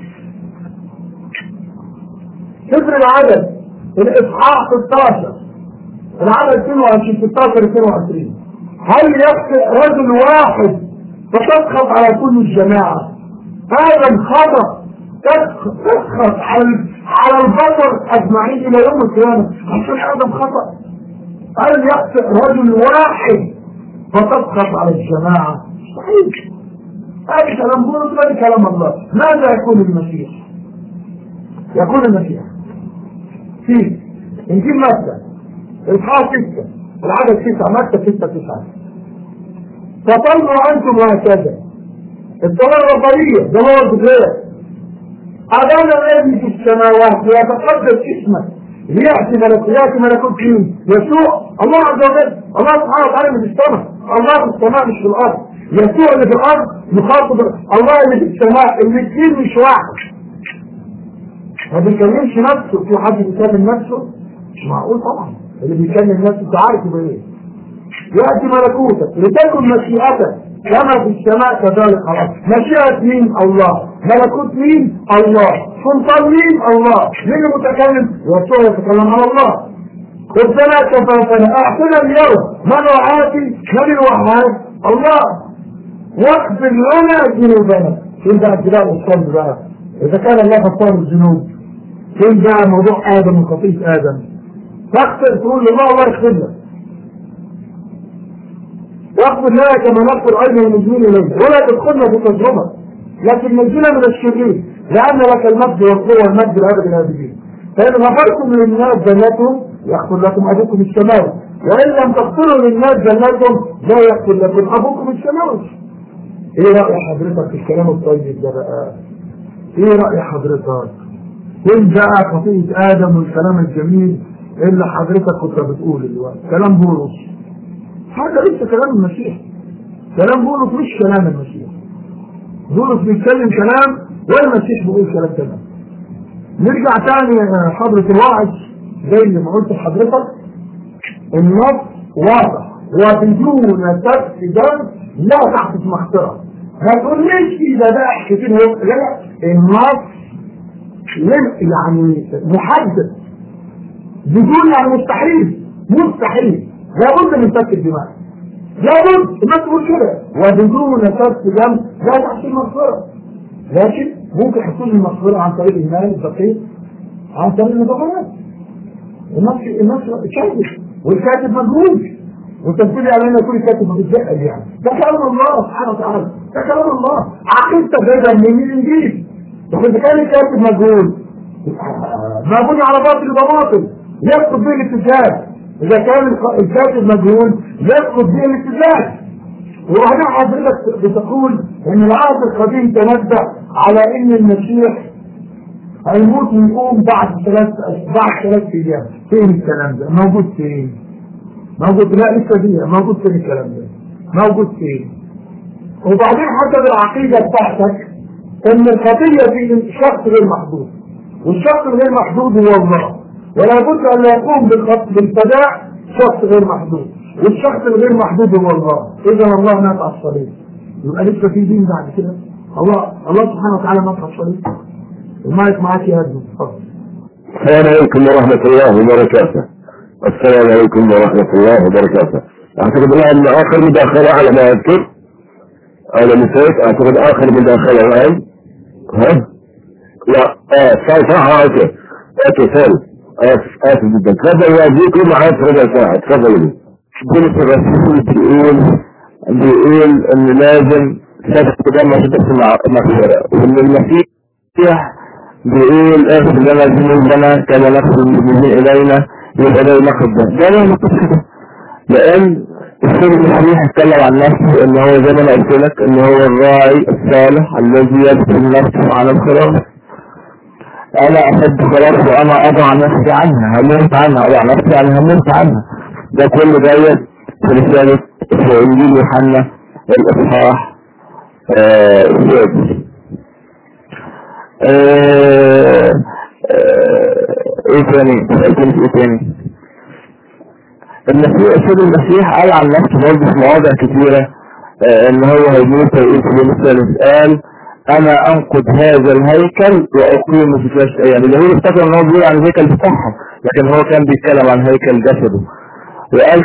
سفر العدد الإصحاح 16 العدد 22 هل يخطئ رجل واحد فتسخط على كل الجماعة؟ هذا الخطأ تسخط على البشر أجمعين إلى يوم القيامة عشان هذا خطأ. هل يخطئ رجل واحد فتسخط على الجماعة؟ صحيح. هذا كلام بولس وهذا كلام الله. ماذا يقول المسيح؟ يقول المسيح في إنجيل متى الإصحاح 6 العدد 9 متى 6:9 فطلوا أنتم وهكذا. الصلاة الربانية ده هو الذكريات. أبانا الذي في السماوات ويتقدس اسمك ليأتي ملكوت مين؟ يسوع الله عز وجل. الله سبحانه وتعالى اللي في السماء، الله في السماء مش في الأرض. يسوع اللي في الأرض مخاطب الله اللي في السماء. الاثنين مش واحد. ما بيكلمش نفسه. في حد بيكلم نفسه؟ مش معقول طبعا. اللي بيكلم نفسه تعرف يبقى ايه؟ يأتي ملكوتك لتكن مشيئتك كما في السماء كذلك على الأرض. مشيئة مين؟ الله. ملكوت مين؟ الله. سلطان مين؟ الله. مين المتكلم؟ يسوع يتكلم على الله. ربنا كفافنا اعطنا اليوم من وعاتي من الوهاب الله. واغفر لنا ذنوبنا. فين بقى ابتلاء والصلب بقى؟ اذا كان الله غفار الذنوب، فين بقى موضوع ادم وخطيئة ادم؟ تغفر تقول لله الله يغفر لك. واغفر لنا كما نغفر ايضا المسلمين اليه، ولا تدخلنا في تجربه لكن نجينا من الشرير، لان لك المجد والقوه والمجد الابد الابدين. فان غفرتم للناس جناتهم يغفر لكم ابوكم السماوي، وان لم تغفروا للناس جناتهم لا يغفر لكم ابوكم السماوي. ايه راي حضرتك في الكلام الطيب ده بقى؟ ايه راي حضرتك؟ فين بقى خطيئة ادم والكلام الجميل اللي حضرتك كنت بتقوله دلوقتي؟ كلام بولس. هذا ليس كلام المسيح. كلام بولس مش كلام المسيح. بولس بيتكلم كلام والمسيح بيقول كلام تاني. نرجع تاني يا حضرة الواعظ زي اللي ما قلت لحضرتك، النص واضح وبدون تفسير لا تحدث مخطئة. ما تقوليش إذا ده كتير لا، النص يعني محدد بدون يعني مستحيل لابد من فك الدماء. لابد الناس تقول كده وبدون فك دم لا تحصل مغفرة. لكن ممكن حصول المغفرة عن طريق المال الدقيق، عن طريق المدخلات. الناس كاتب والكاتب مجهول، وتنفيذ علينا كل كاتب بتتزقل يعني. ده كلام الله سبحانه وتعالى، ده كلام الله. عقيدتك جايبه من الانجيل. وإذا كان الكاتب مجهول مبني على باطل يبقى باطل يقصد به الاتجاه. إذا كان الكاتب مجهول يقصد به الاتجاه. وبعدين حضرتك بتقول إن العهد القديم تنبأ على إن المسيح هيموت ويقوم بعد 3 أيام. فين الكلام ده؟ موجود فين؟ موجود لا لسه دي موجود فين الكلام ده؟ موجود فين؟ وبعدين حسب العقيدة بتاعتك إن الخطية في شخص غير محدود، والشخص الغير محدود هو الله، ولا بد أن يقوم بالفداء شخص غير محدود، والشخص الغير محدود هو الله. إذا الله مات على الصليب، يبقى لسه في دين بعد كده؟ الله سبحانه وتعالى مات على الصليب. المايك معاك يا هدي، اتفضل. السلام عليكم ورحمة الله وبركاته. السلام عليكم ورحمة الله وبركاته. أعتقد الآن آخر مداخلة على ما أذكر، على نسيت أعتقد آخر مداخلة الآن. ها؟ لا صح اوكي ثاني اسف جدا. تفضل يا ابوكم معاك ربع ساعة. تفضل. كل الرسول بيقول ان لازم سبب تجمع شدة المغفرة، وان المسيح بيقول اغفر لنا ذنوبنا كما نغفر المذنبين الينا، يبقى ده ناخد ده لا نقص كده. لان السيد المسيح اتكلم عن نفسه ان هو زي ما انا قلت لك ان هو الراعي الصالح الذي يبذل نفسه على الخلاص. انا احب خلاص وانا اضع نفسي عنها، هموت عنها، اضع نفسي عنها، هموت عنها. ده كله جاي في رسالة في انجيل يوحنا الاصحاح السادس. ايه تاني السيد المسيح قال عن نفسه برضه في مواضع كثيرة ان هو هيموت ويقول في اليوم الثالث، قال انا انقض هذا الهيكل واقيمه في 3 ايام. اللي هو افتكر ان هو بيقول عن الهيكل بتاعهم، لكن هو كان بيتكلم عن هيكل جسده. وقال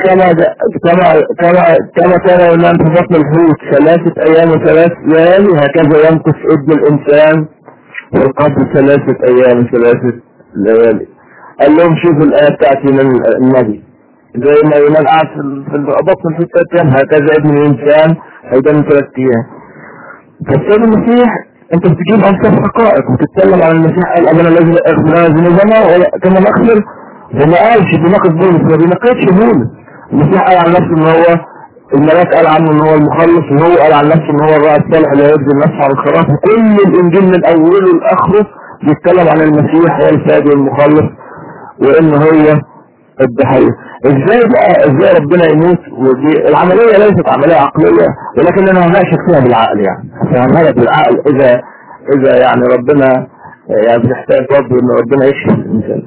كما كان ينام في بطن الحوت 3 ايام و3 ليالي، هكذا يمكث ابن الانسان في القبر 3 ايام و3 ليالي. قال لهم شوفوا الايه بتاعتي من النبي، زي ما ينام قاعد في بطن الحوت 3 ايام، هكذا ابن الانسان هينام 3 ايام. فالسيد المسيح انت بتجيب انصاف حقائق وتتكلم عن المسيح. قال انا لازم اغفر ذنوبنا كما نغفر، وما قالش بناقض بولس، ما بيناقضش بولس. المسيح قال عن نفسه ان هو الملاك قال عنه ان هو المخلص، وهو قال عن نفسه ان هو الراعي الصالح اللي هيبذل نفسه على الخلاص. كل الانجيل من اوله لاخره بيتكلم عن المسيح هو الفادي والمخلص، وان هو الضحيه. ازاي ربنا يموت؟ ودي العمليه ليست عمليه عقليه، ولكن انا هناقشك فيها بالعقل، يعني هفهمها لك بالعقل. اذا يعني ربنا يعني بنحتاج برضه ان ربنا يكشف الانسان.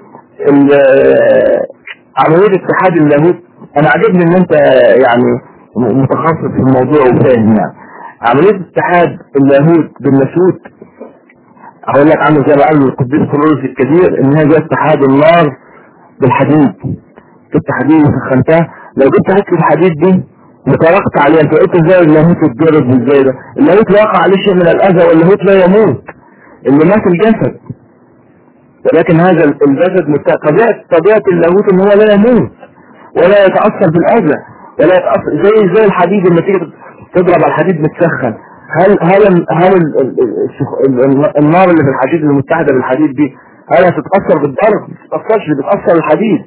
عمليه اتحاد اللاهوت، انا عجبني ان انت يعني متخصص في الموضوع وفاهم. يعني عمليه اتحاد اللاهوت بالناسوت هقول لك عنه زي ما قال القديس كورولوس الكبير، ان هي زي اتحاد النار بالحديد. جبت حديد وسخنتها، لو جبت حته الحديد دي وطرقت عليها، انت قلت ازاي اللاهوت يتضرب وازاي ده؟ اللاهوت لا يقع عليه شيء من الاذى، واللاهوت لا يموت، اللي مات الجسد، ولكن هذا الجسد طبيعه اللاهوت ان هو لا يموت ولا يتاثر بالاذى ولا يتاثر زي الحديد. لما تيجي تضرب على الحديد متسخن، هل النار اللي في الحديد المتحده بالحديد دي هل هتتاثر بالضرب؟ ما تتاثرش، بتتاثر الحديد.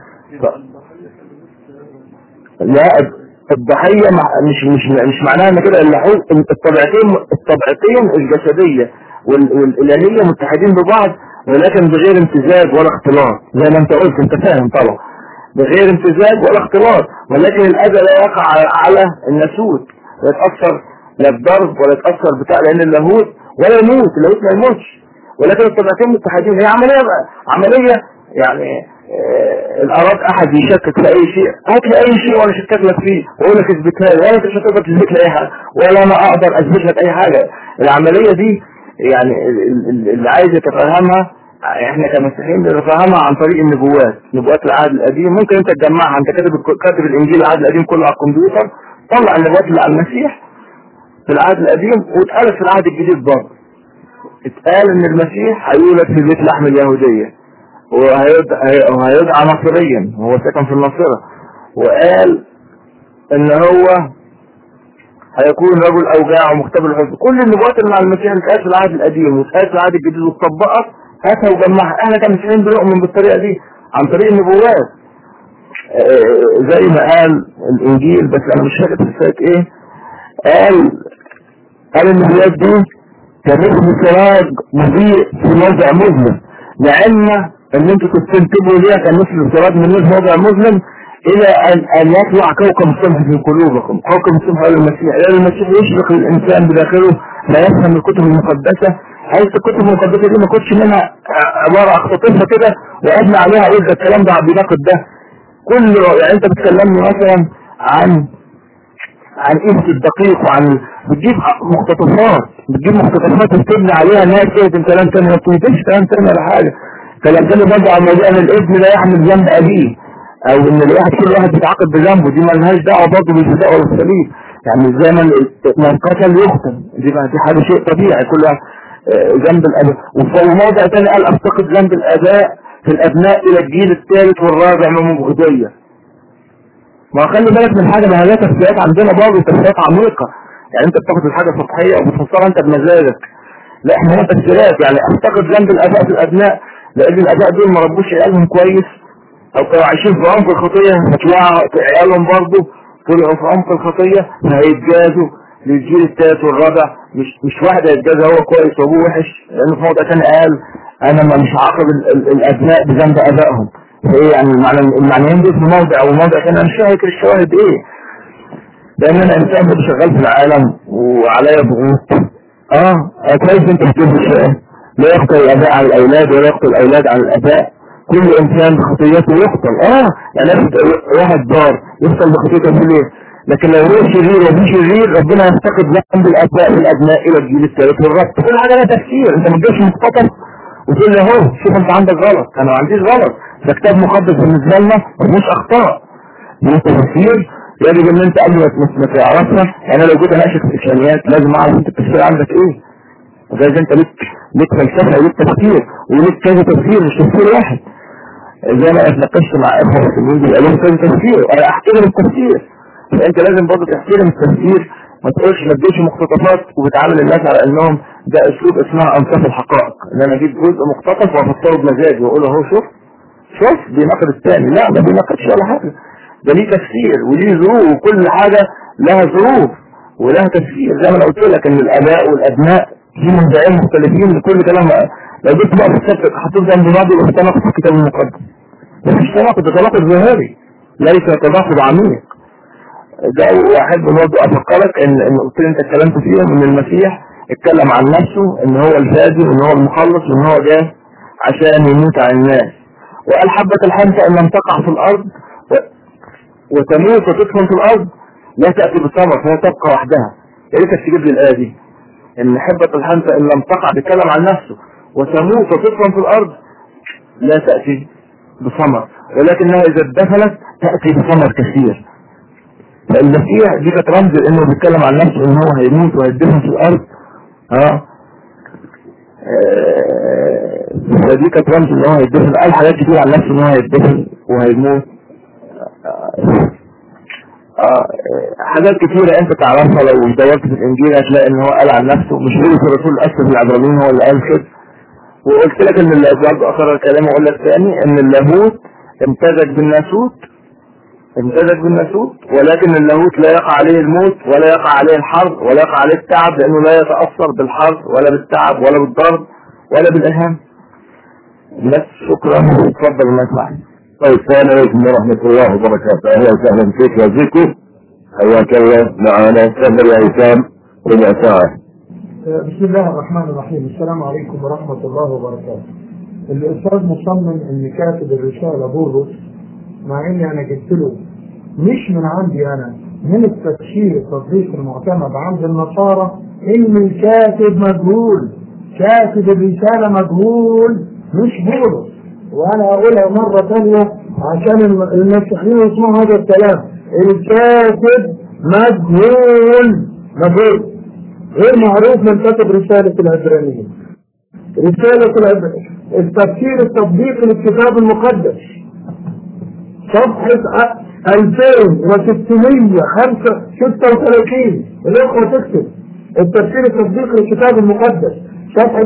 لا، الضحيه مش معناها ان كده الطبيعتين الجسديه والالهيه متحدين ببعض، ولكن بغير امتزاج ولا اختلاط، زي ما انت قلت، انت فاهم طبعا، بغير امتزاج ولا اختلاط. ولكن الاذى لا يقع على الناسوت، لا يتاثر لا بضرب ولا يتاثر بتاع، لان اللاهوت ولا يموت، اللاهوت ما يموتش، ولكن الطبيعتين متحدين. هي عمليه يعني الاراد احد يشكك في اي شيء، هات لي اي شيء وانا اشكك لك فيه واقول لك اثبتها لي، ولا انت مش هتقدر تثبت لي اي حاجه، ولا انا اقدر اثبت لك اي حاجه. العمليه دي يعني اللي عايز يتفهمها، احنا كمسيحيين بنتفهمها عن طريق نبوات العهد القديم. ممكن انت تجمعها، انت كاتب الانجيل العهد القديم كله على الكمبيوتر، طلع النبوات اللي على المسيح في العهد القديم واتقالت في العهد الجديد برضه. اتقال ان المسيح هيولد في بيت لحم اليهوديه، وهيدعى ناصريا، وهو ساكن في الناصرة، وقال ان هو هيكون رجل اوجاع ومختبر الحزن. كل النبوات اللي على المسيح اتقالت في العهد القديم واتقالت في العهد الجديد واتطبقت، هاتها وجمعها. احنا كمسيحيين بنؤمن بالطريقه دي عن طريق النبوات، زي ما قال الانجيل، بس انا مش فاكر رسالة ايه. قال النبوات دي كمثل سراج مضيء في موضع مظلم، لان ان انتوا تستنتجوا ليها كان مثل سراج من موضع مظلم الى ان يطلع كوكب الصبح في قلوبكم. كوكب الصبح هو المسيح، لان المسيح يشرق الانسان بداخله فيفهم الكتب المقدسه. عايز الكتب المقدسه دي ما كنتش منها عباره اختطفها كده وابني عليها اقول ده الكلام ده بيناقض ده كله. يعني انت بتكلمني مثلا عن قيمه الدقيق، وعن بتجيب مقتطفات وتبني عليها انها تهدم كلام تاني، ما بتهدمش كلام تاني ولا حاجه. كلام تاني برضه عن موضوع ان الابن لا يحمل ذنب ابيه، او ان كل واحد بيتعاقب بذنبه، دي ما لهاش دعوه برضه بالجزاء ولا السليم. يعني زي ما قتل يقتل، دي حاجه شيء طبيعي، كل ذنب الاباء. وفي موضع تاني قال افتقد ذنب الاباء في الابناء الى الجيل الثالث والرابع من مبغضيه. ما خلي بالك من حاجه، ما هي تفسيرات عندنا برضه تفسيرات عميقه، يعني انت بتاخد الحاجه سطحيه وبتفسرها انت بمزاجك. لا، احنا هنا تفسيرات، يعني افتقد ذنب الاباء في الابناء لان الاباء دول ما ربوش عيالهم كويس، او كانوا عايشين في عمق الخطيه، هتلاقوا عيالهم برضه طلعوا في عمق الخطيه فهيتجازوا للجيل الثالث والرابع. مش واحد هيتجازى هو كويس وابوه وحش، لانه في موضع ثاني قال انا مش هعاقب الابناء بذنب ابائهم. ايه يعني المعنيين دول في موضع او موضع ثاني؟ انا مش فاكر الشواهد ايه، لان انا انسان كنت شغال في العالم وعليا ضغوط. كويس انت بتقول الشيء، لا يقتل الاباء على الاولاد ولا يقتل الاولاد على الاباء، كل انسان بخطيته يقتل. يعني واحد ضار يقتل بخطيته ليه؟ لكن لو هو شرير وفي شرير ربنا يفتقد ذنب الاباء والابناء الى الجيل الثالث والرابع. كل حاجه لها تفسير، انت ما تجيش مخطط وتقول لي اهو شوف انت عندك غلط، انا ما عنديش غلط، ده كتاب مقدس بالنسبه لنا مفيهوش اخطاء. من تفسير يجب ان انت قبل ما تعرفها، يعني لو جيت اناقشك في الاسلاميات لازم اعرف انت التفسير عندك ايه. زي انت ليك فلسفه وليك تفسير وليك كذا تفسير، مش تفسير واحد. زي ما اتناقشت مع اخوه المسلمين بيبقى لهم كذا تفسير، انا احترم التفسير، فانت لازم برضه تحترم التفسير، ما تقولش ما تجيبش مقتطفات وبتعامل الناس على انهم ده اسلوب اسمها انصاف الحقائق، ان انا اجيب جزء مقتطف وافسره بمزاجي واقول اهو شوف بيناقض الثاني. لا، ما بيناقضش ولا حاجه، ده ليه تفسير وليه ظروف، وكل حاجة لها ظروف ولها تفسير. زي ما انا قلت لك ان الاباء والابناء في موضوعين مختلفين لكل كلام. لو جيت بقى في الكتاب حطيت جنب بعض يبقى في تناقض في الكتاب المقدس. مفيش تناقض، ده تناقض ظاهري ليس تناقض عميق. ده واحد برضه افكرك ان قلت لي انت اتكلمت فيهم ان المسيح اتكلم عن نفسه ان هو الفادي وان هو المخلص وان هو جاء عشان يموت عن الناس، وقال حبة الحنطة ان لم تقع في الارض وتموت وتدفن في الارض لا تأتي بثمر فهي تبقى وحدها. يا ريتك تجيب لي الآية دي ان حبة الحنطة ان لم تقع، بيتكلم عن نفسه، وتموت وتدفن في الارض لا تأتي بثمر، ولكنها اذا اتدفنت تأتي بثمر كثير. فالمسيح دي كانت رمز انه بيتكلم عن نفسه ان هو هيموت وهيدفن في الارض. فدي كانت رمز ان هو هيدفن. قال حاجات كتير عن نفسه ان هو هيدفن وهيموت. حاجات كتيرة انت تعرفها لو دورت في الانجيل هتلاقي ان هو قال عن نفسه. مش بيقول في الرسول الاسف العبرانيين هو اللي قال كده. وقلت لك ان برضه اخر الكلام واقول لك ثاني ان اللاهوت امتزج بالناسوت، ولكن اللاهوت لا يقع عليه الموت ولا يقع عليه الحرب ولا يقع عليه التعب، لانه لا يتأثر بالحرب ولا بالتعب ولا بالضرب ولا بالإهانة. بس شكرا، اتفضل الناس معي. طيب السلام عليكم ورحمة الله وبركاته. أهلا وسهلا فيك يا زيكو، حياك الله معنا. تفضل يا هشام ربع ساعة. بسم الله الرحمن الرحيم. السلام عليكم ورحمة الله وبركاته. الأستاذ مصمم إن كاتب الرسالة بولس، مع إني أنا جبت له مش من عندي أنا، من التفسير التطبيق المعتمد عند النصارى، إن الكاتب مجهول، كاتب الرسالة مجهول مش بولس. وأنا أقولها مرة ثانية عشان المسيحيين يسمعوا هذا الكلام، الكاتب مجهول غير معروف من كتب رسالة العبرانيين. رسالة العبرانيين التفسير التطبيقي للكتاب المقدس صفحة 2636. الأخوة تكتب التفسير التطبيقي للكتاب المقدس صفحة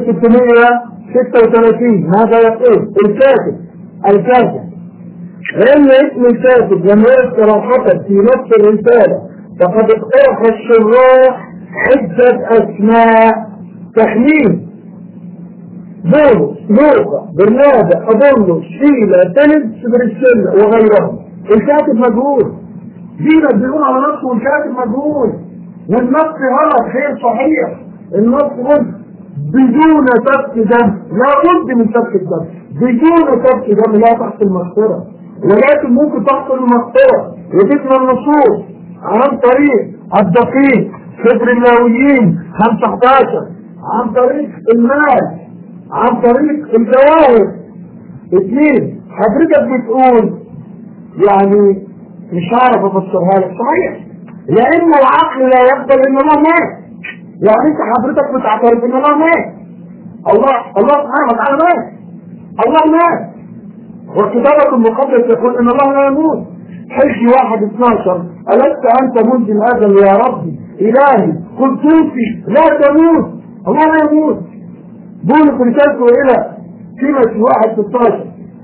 2636. ماذا يقول الكاتب؟ لأن اسم الكاتب لم يذكر صراحة في نفس الرسالة، فقد اقترح الشراح عدة أسماء تخمين: بولس، لوقا، برنابا، أبولس، شيلا، تلد، برسلة وغيرهم. الكاتب مجهول. دينا بيقول على نفسه الكاتب مجهول، والنص غلط غير صحيح. النص غلط بدون سفك دم، لا بد من سفك الدم. بدون سفك دم لا تحصل المغفرة، ولكن ممكن تحصل المغفرة وذكر النصوص عن طريق الدقيق سفر اللاويين 15، عن طريق المال، عن طريق الجواهر. 2 حضرتك بتقول يعني مش هعرف افسرها لك صحيح، لان العقل لا يقبل ان الله مات. يعني انت حضرتك بتعترف ان الله مات. الله سبحانه وتعالى مات. الله مات، والكتاب المقدس يقول ان الله لا يموت. حج 1:12 ألست أنت منذ الأزل يا ربي إلهي قدوسي لا تموت. الله لا يموت. بولس رسالته إلى تيموثي 1:16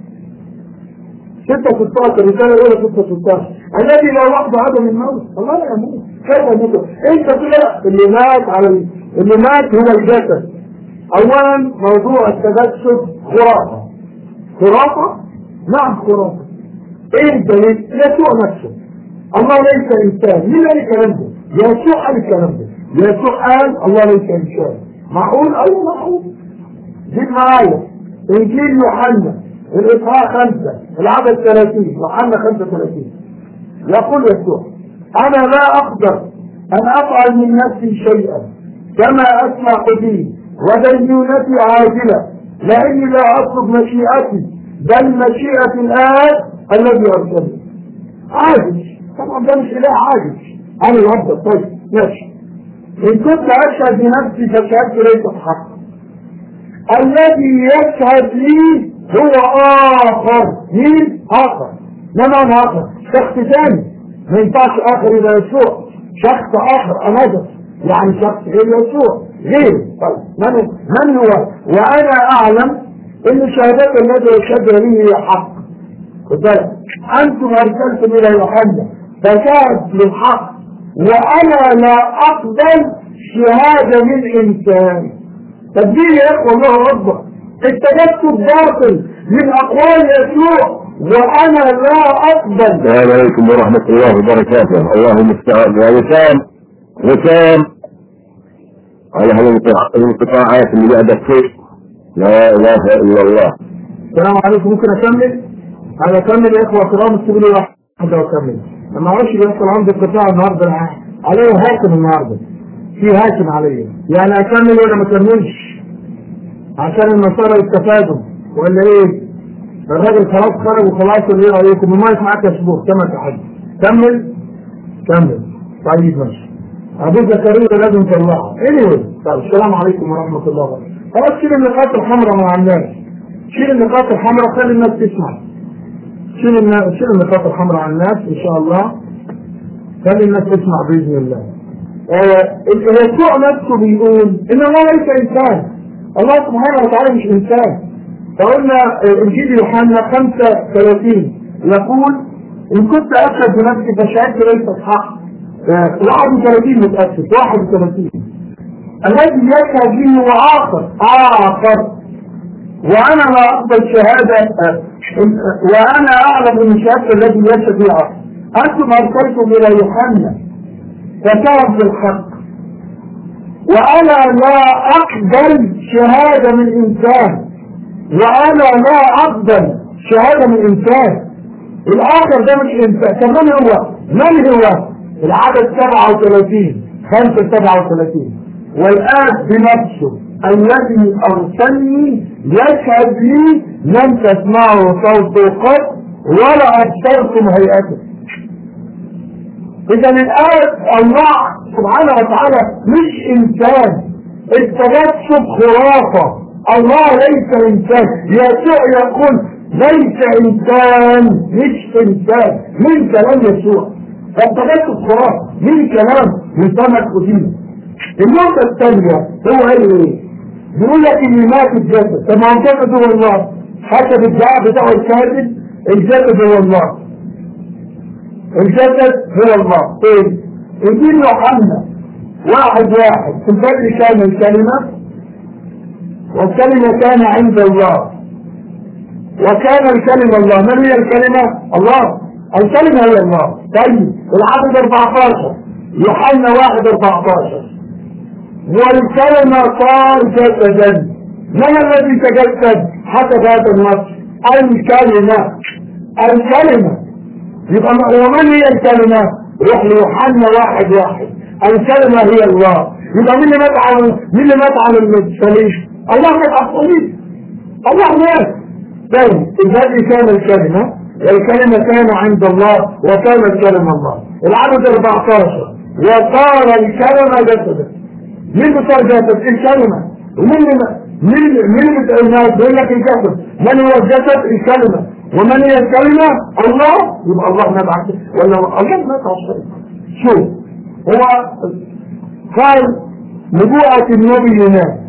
رسالة الأولى 6:16 الذي لا وحد عدم الموت. الله لا يموت. كيف يموت؟ انت كده اللي مات هو الجسد. اولا موضوع التجسد خرافة. نعم خرافة. انت يسوع نفسه الله ليس انسان. مين قال الكلام ده؟ يسوع قال الكلام ده. يسوع قال الله ليس انسان. معقول؟ ايوه معقول. جيب معايا انجيل يوحنا الاصحاح 5 العدد 30. يوحنا 5:30 يقول يسوع: انا لا اقدر ان افعل من نفسي شيئا، كما اسمع به ودينونتي عاجله، لاني لا اطلب مشيئتي بل مشيئة الآب الذي أرسلني. عاجز طبعا، ده مش إله عاجز. أنا الأفضل. طيب ماشي. إن كنت أشهد بنفسي فشهادتي ليست حق. الذي يشهد لي هو آخر. مين؟ آخر. ما معنى آخر؟ شخص ثاني. ما ينفعش آخر إلى يسوع. شخص آخر أنظر، يعني شخص غير يسوع غير. طيب من هو؟ وأنا أعلم ان شهادات الذي يشهد لي هي حق. خد بالك، أنتم أرسلتم إلى يوحنا فشهد للحق وأنا لا أقبل شهادة من إنسان. تبديل يا إخوة الله أكبر، اتجدت الباطل من أقوال يسوع وأنا لا أقبل. السلام عليكم ورحمة الله وبركاته. الله المستعان. يا وسام على هذه الانقطاعات اللي قاعدة فيه. لا إله إلا الله. السلام عليكم. ممكن أكمل؟ أنا أكمل يا إخوة الكرام. اكتبوا لي واحدة وأكمل. ما أعرفش بيحصل عندي انقطاع النهارده عليا هاكم النهارده. في هاكم عليا. يعني أكمل ولا ما أكملش؟ عشان النصارى يستفادوا ولا إيه؟ الراجل خلاص خرج وخلاص. اللي إيه رأيكم؟ المايك معاك أسبوع كما تحب. كمل. طيب ماشي. أبو زكريا لازم نطلعها. anyway. طيب السلام عليكم ورحمة الله وبركاته. خلاص شيل النقاط الحمراء مع الناس. شيل النقاط الحمراء خلي الناس تسمع. شيل النقاط الحمراء عن الناس إن شاء الله. خلي الناس تسمع بإذن الله. يسوع نفسه بيقول إن الله ليس إنسان. الله سبحانه وتعالى مش إنسان. فقلنا إنجيل يوحنا 35 يقول إن كنت أشهد بنفسي فشهادتي ليست حق. 31 متأكد 31. الذي يشهد لي هو آخر وأنا لا أقبل شهادة وأنا أعلم من شهادة الذي يشهد لي آخر. أنتم أرسلتم إلى يوحنا فشهد بالحق وأنا لا أقبل شهادة من إنسان. وأنا لا أقبل شهادة من إنسان. الآخر ده مش إنسان. طب من هو؟ العدد 37 5:37 والآب بنفسه الذي أرسلني يشهد لي لم تسمعوا صوته قط ولا أبصرتم هيئته. إذا الآب الله سبحانه وتعالى مش إنسان. التجسد خرافة. الله ليس إنسان. يسوع يقول ليس إنسان مش إنسان من كلام يسوع. فالتجسد خرافة من كلام لسانك ودينك. النقطة الثانية هو ايه؟ بيقول لك ان مات الجسد. طب ما هو الجسد هو الله حسب الدعاء بتاعه الكاذب. الجسد هو الله. طيب انجيل يوحنا 1:1 في البدء كان الكلمة والكلمة كان عند الله وكان الكلمة الله. من هي الكلمة؟ الله. الكلمة هي الله. طيب العدد 14 يوحنا 1:14 والكلمة صار جسدا. من الذي تجسد حسب هذا النص؟ الكلمة. يبقى ومن هي الكلمة؟ روح ليوحنا 1:1 الكلمة هي الله. يبقى مين اللي مات على الصليب؟ الله مات على الصليب. الله مات. طيب الذي كان الكلمة والكلمة كان عند الله وكان الكلمة الله. العدد 14 وصار الكلمة جسدا. مين صار جسد؟ الكلمة. ومين الناس بيقول لك الجسد؟ من هو الجسد؟ الكلمة. ومن هي الكلمة؟ الله. يبقى الله نبع ولا الله نبع الشيء. شوف هو قال نبوءة النبي يونان.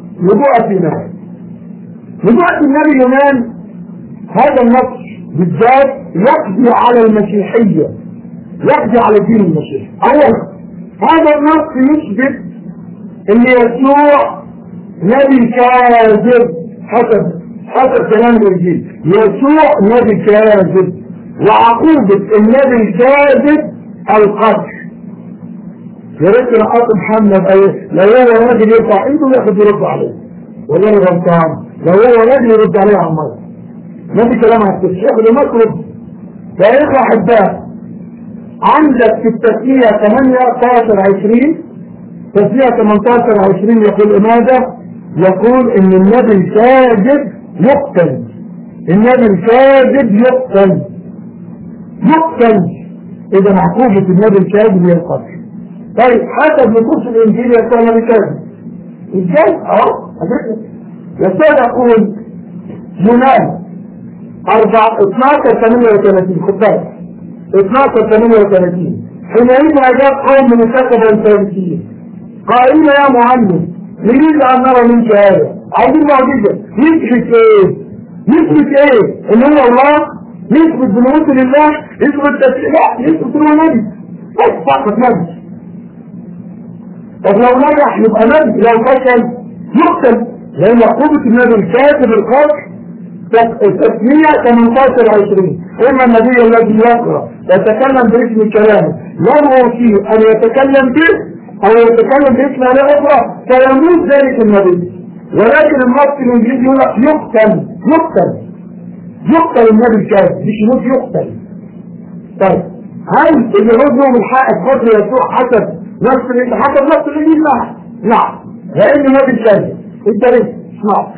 نبوءة النبي يونان هذا النص بالذات يقضي على المسيحية، يقضي على دين المسيح. أولا هذا النص يثبت ان يسوع نبي كاذب حسب كلام الانجيل. يسوع نبي كاذب وعقوبة النبي الكاذب القتل. يا ريت نحط محمد لو هو راجل يرفع ايده ياخد يرد عليه ولا انا غلطان؟ لو هو راجل يرد عليه على المرض. نبي كلام على الشيخ لمطلب. يا اخوة احباء عندك في التسمية 18-20 تسمية 18-20 يقول ماذا؟ يقول ان النبي الكاذب يقتل. النبي الكاذب يقتل. اذا عقوبة النبي الكاذب هي القتل. طيب حسب نصوص الانجيل يسوع نبي كاذب. ازاي؟ يسوع يقول يونان 12:38 خد بالك 12:38 حينئذ أجاب قوم من الكتبة الفارسيين قائلين يا معلم نريد أن نرى منك آية. عايزين معجزة. يثبت ايه؟ ان هو الله؟ يثبت بنوته لله، يثبت لا، يثبت انه نبي بس فقط نبي. طب لو نجح يبقى نبي، لو فشل يقتل، لان عقوبة النبي الكاتب القاتل التسمية 18-20. إما النبي الذي يقرأ يتكلم باسم كلامه له فيه أن يتكلم به أو يتكلم باسم عليه أخرى فيموت ذلك النبي. ولكن النص الإنجليزي يقول لك يقتل النبي الكاذب، مش يموت، يقتل. طيب هل اللي رجله من حق القتل يسوع حسب نفس الإنجيل؟ نعم، لأن النبي الكاذب. أنت ليه؟ اسمع.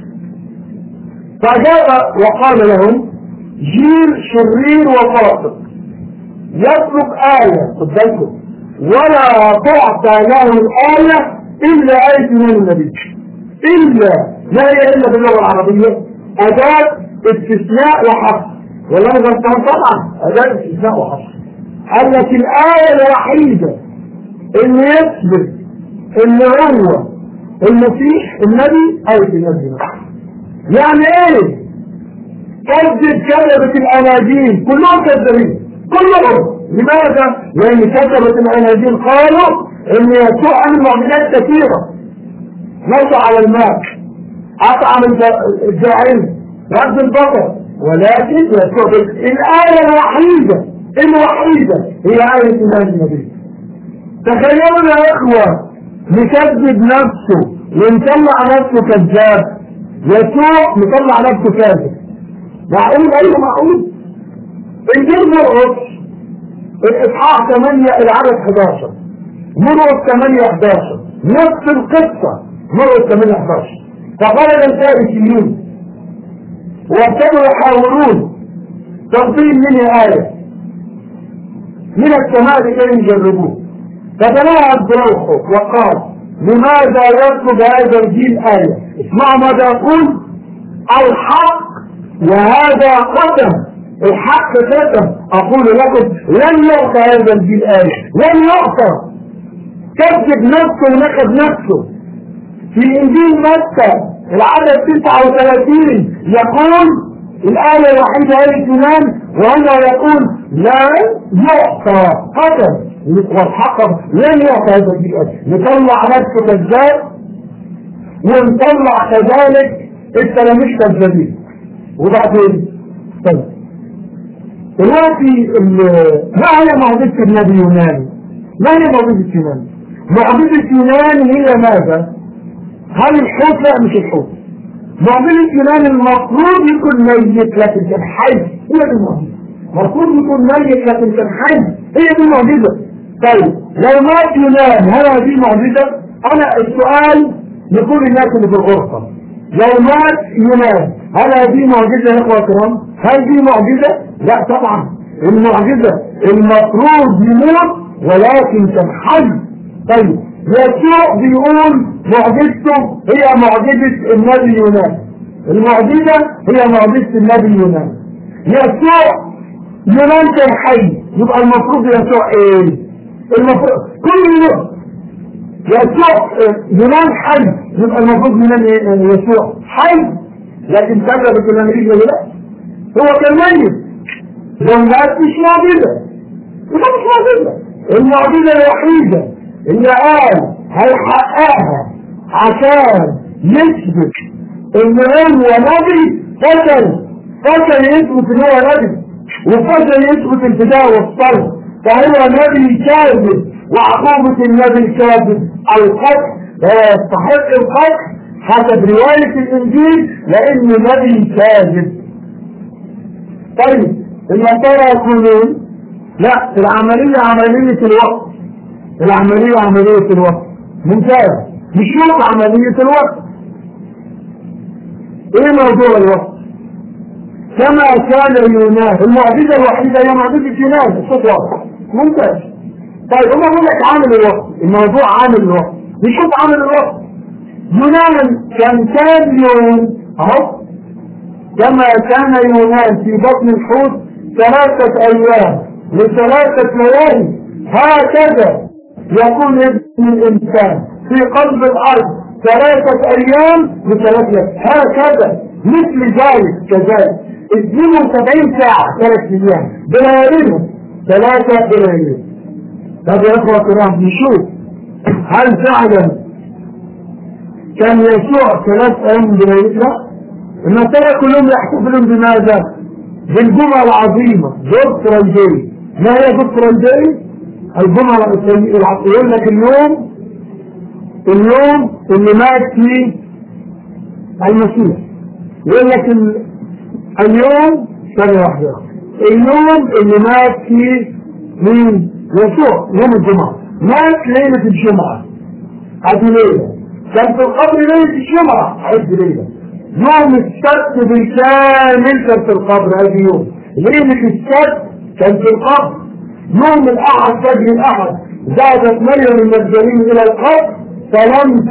فجاء وقال لهم جيل شرير وفاسق يطلب آية قدامكم ولا تعطى له الآية إلا آية من النبي. إلا لا هي إلا باللغة العربية أداة استثناء وحصر، ولا غلطان طبعا أداة استثناء وحصر. قال لك الآية الوحيدة اللي يثبت إن هو المسيح النبي آية النبي نفسه. يعني ايه؟ كذبت الاناجيل، كلهم كذابين كلهم. لماذا؟ لان كذبت الاناجيل قالوا ان يسوع عمل معجزات كثيره، مشى على الماء، اطعم الجائعين، رد البطر، ولكن يسوع الايه الوحيده هي آية النبي. تخيلوا يا اخوه، نكذب نفسه ونطلع نفسه كذاب، يسوع مطلع نفسه كاذب. معقول؟ ايوه معقول. انجيل مرقس الاصحاح 8 العدد 11، مرقس 8-11 نفس القصه، مرقس 8-11. فخرج الفارسيون وابتدوا يحاولون تنظيم مني آية من السماء لكي يجربوه، فتلاعب بروحه وقال لماذا يطلب هذا الجيل آية؟ اسمعوا ماذا يقول: الحق وهذا قسم، الحق قسم أقول لكم لن يعطى هذا الجيل آية، لن يعطى. كذب نفسه ونكذب نفسه. في إنجيل متى العدد 39 يقول الآية الوحيدة آية الإيمان، وهنا يقول لا يعطى قسم والحق لن يعطى هذا الجيل آية. نطلع نفسه كذاب ونطلع كذلك التلاميذ كذابين. وبعدين طيب دلوقتي ما هي معجزة النبي يونان؟ ما هي معجزة يونان؟ معجزة يونان هي ماذا؟ هل الحوت؟ لا مش الحوت. معجزة يونان المفروض يكون ميت لكن كان حي، هي دي المعجزة. المفروض يكون ميت لكن كان حي، هي دي المعجزة. طيب لو مات يونان هل هذه معجزة؟ أنا السؤال لكل الناس اللي في الغرفة، لو مات يونان هل هذه معجزة يا اخوة الكرام؟ هل دي معجزة؟ لا طبعا. المعجزة المفروض يموت ولكن كان حي. طيب يسوع بيقول معجزته هي معجزة النبي يونان، المعجزة هي معجزة النبي يونان. يسوع يونان كان حي، يبقى المفروض يسوع ايه؟ المفروض كل يوم يسوع يونان حي، يبقى المفروض يونان يسوع حي، لكن كذبت الانجيل ولا لا؟ هو كان ميت. لو مات مش معجزة، يبقى مش معجزة. المعجزة الوحيدة اللي قال هيحققها عشان يثبت ان هو نبي، فشل يثبت ان هو نبي، وفشل يثبت الفداء والصلب، فهو نبي كاذب، وعقوبة النبي الكاذب القتل، يستحق القتل حسب رواية الإنجيل لأنه نبي كاذب. طيب النصارى يقولون لا، العملية عملية الوقت، العملية عملية الوقت. ممتاز، نشوف عملية الوقت. ايه موضوع الوقت؟ كما كان يونان، المعجزة الوحيدة هي معجزة يونان، الصوت واضح. ممتاز. طيب هم بيقول لك عامل الوقت، الموضوع عامل الوقت. نشوف عامل الوقت. يونان كان يوم اهو، كما كان يونان في بطن الحوت 3 أيام و3 ليالي، هكذا يكون ابن الإنسان في قلب الأرض 3 أيام و3 ليالي، هكذا مثل ذلك كذلك 72 ساعة 3 أيام بلايين 3 بلايين. طب يا اخوة الكرام نشوف هل فعلا كان يسوع 3 أيام بلايين؟ لا، النصارى كلهم يحتفلون بماذا؟ بالجمعة العظيمة جود فرانجي. ما هي جود فرانجي؟ الجمعة العظيمة. يقول لك اليوم اللي مات فيه المسيح. يقول لك اليوم ثانية واحدة، اليوم اللي مات فيه مين؟ يسوع، يوم الجمعة. مات ليلة الجمعة، هذه ليلة. كان في القبر ليلة الجمعة، عد ليلة. يوم السبت بالكامل كان في القبر، هذه يوم. ليلة السبت كان في القبر. يوم الأحد فجر الأحد زادت مريم المجدلين إلى القبر فلم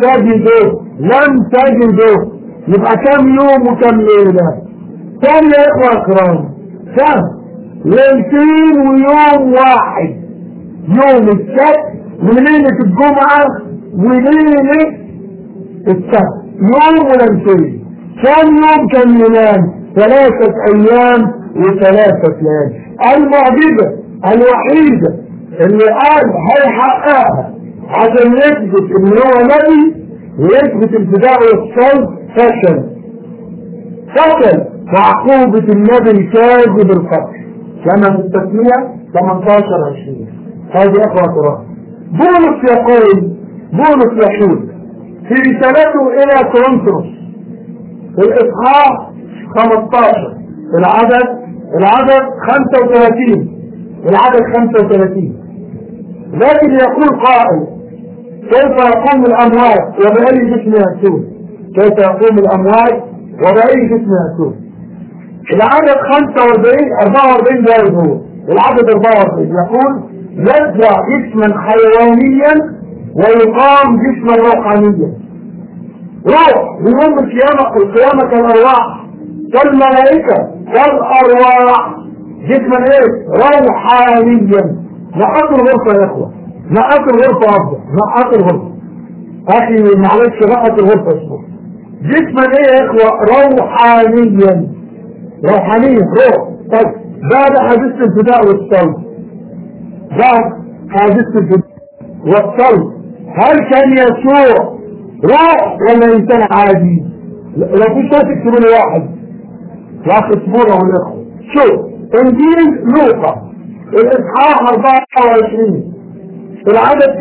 تجدوا. يبقى كم يوم وكم ليلة؟ كم يا إخوة أكرام؟ كم؟ ليلتين ويوم واحد. يوم السبت وليلة الجمعة وليلة السبت، يوم وليلتين. كم يوم كم ينام؟ 3 أيام و3 ليالي. المعجزة الوحيدة اللي قال هيحققها عشان يثبت ان هو نبي ويثبت الفداء والصلب فشل وعقوبة النبي الكاذب القتل. كما في التسمية 18-20. هذه أخوة قراءة. بولس يقول في رسالته إلى كورنثوس في الإصحاح 15 العدد 35 لكن يقول قائل كيف يقوم الأموات وبأي جسم يأتون؟ كيف يقوم الأموات وبأي جسم يأتون؟ العدد 44 جاوب هو العدد 44 يقول يرجع جسما حيوانيا ويقام جسما روحانيا. روح بيوم القيامة كالأرواح كالملائكة كالأرواح. جسما ايه؟ روحانيا. نقاط الغرفة يا اخوة، نقاط الغرفة افضل، نقاط الغرفة اخي معلش، نقاط الغرفة اسمه جسما ايه يا اخوة؟ روحانيا روح. طيب بعد حديث الفداء والصلب، هل كان يسوع روح ولا انسان عادي؟ لو كنت تكتبوا لي واحد يا اخي اصبروا يا اخوة. شوف انجيل لوقا الاصحاح 24 العدد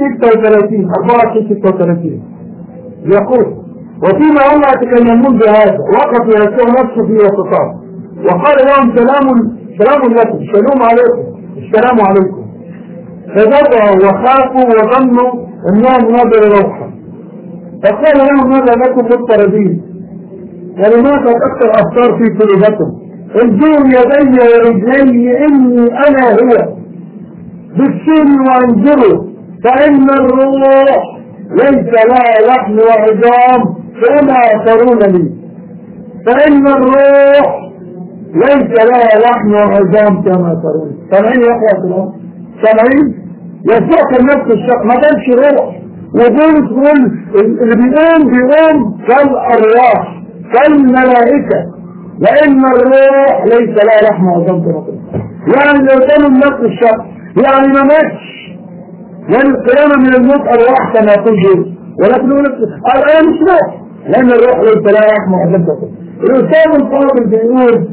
36 يقول وفيما هم يتكلمون بهذا وقف يسوع نفسه في وسطهم وقال لهم سلام لكم، السلام عليكم. فزرعوا وخافوا وظنوا انهم نظروا روحا فقال لهم ماذا لكم مضطربين ولماذا تكثر افكار في قلوبكم؟ انظروا يدي ورجلي اني انا هو، بالسن وانظروا فان الروح ليس لها لحم وعظام كما ترون لي. فان الروح ليس لها لحم وعظام كما ترون. سامعين يا اخوة؟ سامعين؟ يسوع كان نفس الشخص، ما كانش روح. وبولس اللي بيقوم كالارواح كالملائكة لأن الروح ليس لها لحم وعظام كما ترون. يعني لو كانوا نفس الشخص يعني ما ماتش، لأن القيامة من الموت أرواح كما يقول جيد، ولكن الآن مش روح لأن الروح ليس لها لحم وعظام كما ترون. الأستاذ الفاضل بيقول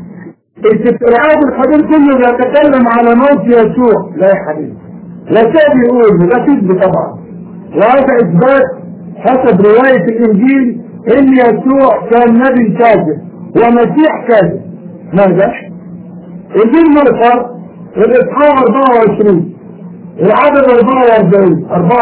الكتاب الحديث كله يتكلم على موت يسوع. لا يا حبيبي، لا شيء بيقول لا كذب طبعا، وهذا إثبات حسب رواية الإنجيل إن يسوع كان نبي كاذب ومسيح كاذب. ماذا؟ إنجيل مرقس الإصحاح 24 العدد 24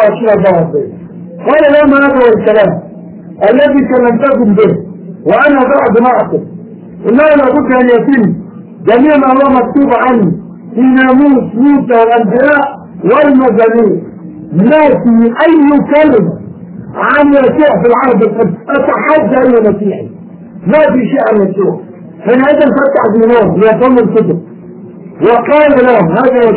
قال لهم هذا هو الكلام الذي كلمتكم به وأنا بعد معكم إنه لابد أن يتم جميع ما هو مكتوب عنه في ناموس موسى والأنبياء والمزامير. ما في أي كلمة عن يسوع في العهد القديم أتحدى أي مسيحي، ما في شيء عن يسوع. فهذا فتح دينهم ليفهموا الكتب وقال لهم هذا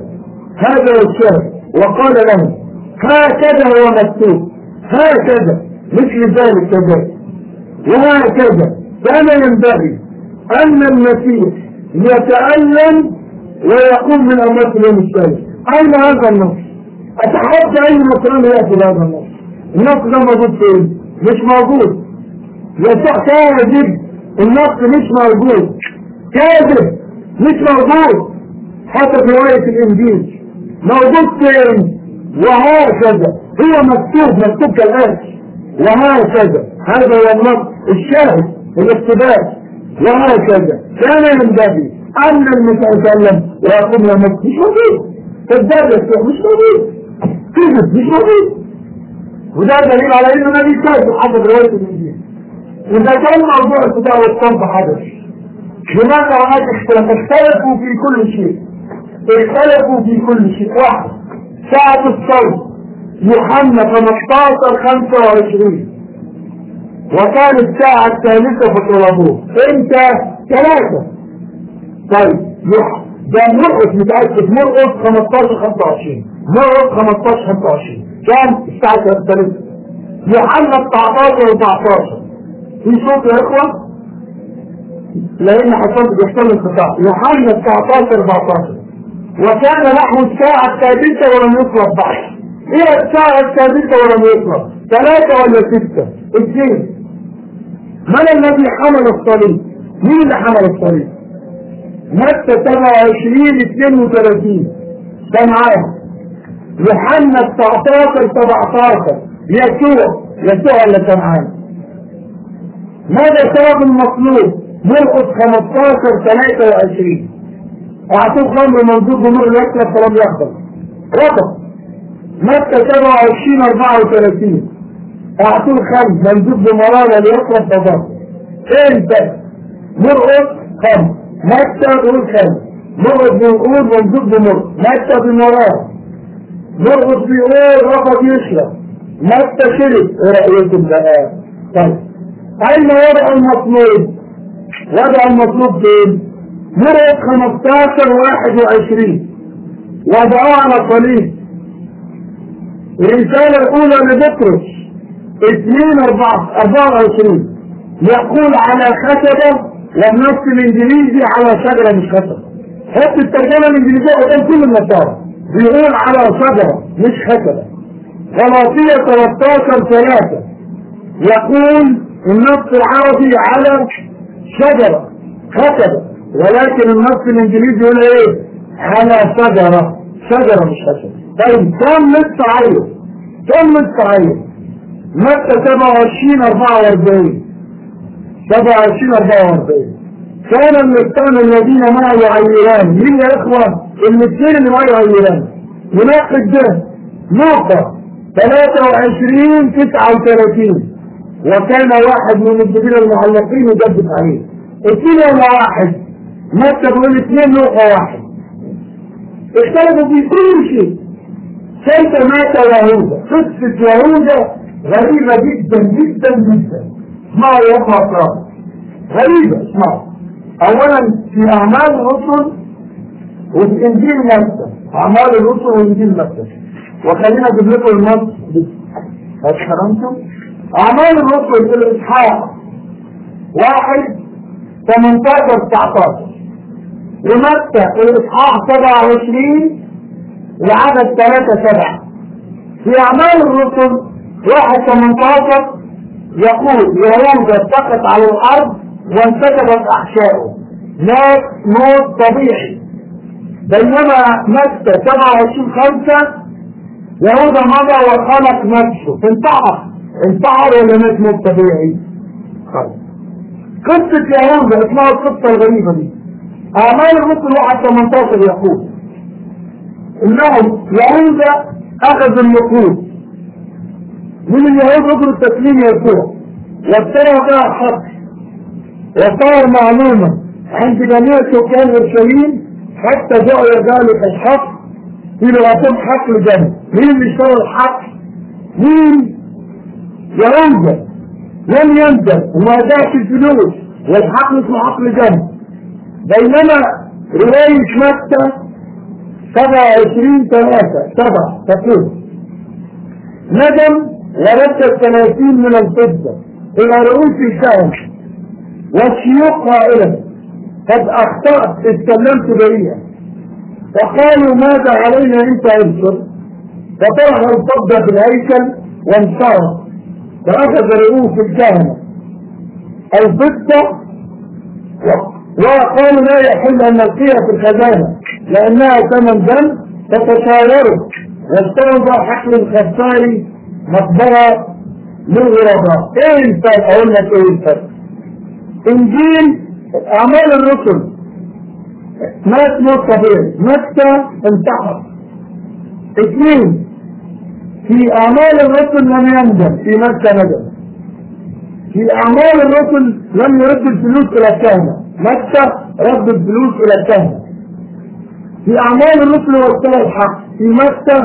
هو الشاهد وقال لهم هكذا هو مكتوب، هكذا مثل ذلك كذلك وهكذا كان ينبغي أن المسيح يتألم ويقوم من أموات اليوم الثالث. أين هذا النص؟ أتحدى أي مصري يأتي بهذا النص. النص ده موجود فين؟ مش موجود. يسوع كاذب، النص مش موجود، كاذب مش موجود حتى في رواية الإنجيل. موجود فين؟ وهكذا هو مكتوب كالآتي وهكذا. هذا هو النص الشاهد الاقتباس. وهكذا كان ينبغي أن المسيح يتألم ويقوم يموت. مش موجود. كذاب يسوع مش موجود. كذب مش موجود. وده دليل على انه نبي كاذب حسب رواية الانجيل. واذا كان موضوع الفداء والصلب حدث، لماذا هناك اختلفوا في كل شيء؟ اختلفوا في كل شيء. واحد، ساعة الصلب يوحنا 15:25 وكان الساعة الثالثة فطلبوه. امتى؟ 3. طيب ده مرقس متأكد، مرقس 15:25 مرقس 15:25 كان الساعة الثالثة. يوحنا 19:14 في صوت يا اخوة لان حصلت بيحصل انقطاع. يوحنا 19:14 وكان نحو الساعة السادسة ولم يطلب بعد. ايه الساعة السادسة ولم يطلب؟ 3 ولا 6؟ 2. من الذي حمل الصليب؟ مين اللي حمل الصليب؟ متى 27:32 ده معاه. يوحنا 19:17 يسوع اللي كان معاه. ماذا سبب المطلوب؟ مرقس 15:23 اعطوه خمر منظور بمر يكتب فلم يقبل رفض. متى 27:34 اعطوه خمر منظور بمرارة ليقرب فضل. انت مرقس خمر، متى بيقول خمر، مرقس بيقول منظور بمر، متى بمرارة، مرقس بيقول رفض يشرب، متى شرب. ايه رأيكم بقى؟ طيب اين وضع المطلوب؟ وضع المطلوب فين؟ مرقس 15:21 وضعوه على صليب. الرسالة الأولى لبطرس 2:24 يقول على خشبة، والنص الإنجليزي على شجرة مش خشبة. حط الترجمة الإنجليزية قدام كل النصارى بيقول على شجرة مش خشبة. غلاطية 13:3 يقول النص العربي على شجرة خشبة، ولكن النص الإنجليزي يقول ايه؟ على شجرة مش خشبة. طيب كم التعين؟ متى 27:44 كان المستان الذين معه يعيران. مين يا اخوة؟ الاثنين اللي معه يعيران. يناقض ده نقطة 23:39 وكان واحد من الجبيل المعلقين يجدد عليه. 2 ولا 1؟ متى بيقول 2:1. اختلفوا في كل شيء. كيف مات يهوذا؟ قصة يهوذا غريبة جدا جدا جدا. اسمعوا يا اخوة، غريبة. اسمعوا. اولا في اعمال الرسل وفي انجيل متى، اعمال الرسل وانجيل متى، وخلينا اجيب لكم النص هل فهمتم؟ اعمال الرسل في الاصحاح 1:18-19 ومتى الاصحاح 27 العدد 3-7. في اعمال الرسل 1:18 يقول يهوذا سقط على الارض وانسكبت احشائه، مات موت طبيعي. بينما متى 27:5 يهوذا مضى وخلق نفسه، انتحر ولا مات موت طبيعي؟ قصة يهوذا اسمها القصة الغريبة دي. اعمال الرسل 1:18 يقول انهم يهوذا اخذ النقود من اليهود رجل التسليم يسوع وابتلى بها حق وصار معلومة عند جميع سكان اورشليم حتى جاء ذلك الحق في لغتهم حق الجنة. مين اللي اشترى الحق؟ مين؟ يهوذا. لم ينزل وما داش الفلوس والحق اسمه حق الجنة. بينما رواية متى 27:3 تقول ندم ورد 30 من الفضة إلى رؤوس الشعب والشيوخ قائلا قد أخطأت اتكلمت بريئا. فقالوا ماذا علينا أنت أبصر؟ فطرح الفضة في الهيكل وانصرف، فأخذ رؤوس الكهنة الفضة وقالوا لا يحل أن نلقيها في الخزانة لأنها ثمن دم، فتشاوروا واستوضع حقل الخساري مقبرة للغرباء. ايه الفرق؟ اقول لك ايه الفرق. انجيل اعمال الرسل مات موت طبيعي، متى انتحر. اثنين، في اعمال الرسل لم يندم، في متى ندم. في اعمال الرسل لم يرد الفلوس الى الكهنة، متى رد الفلوس الى الكهنة. في اعمال الرسل واشترى الحق، في متى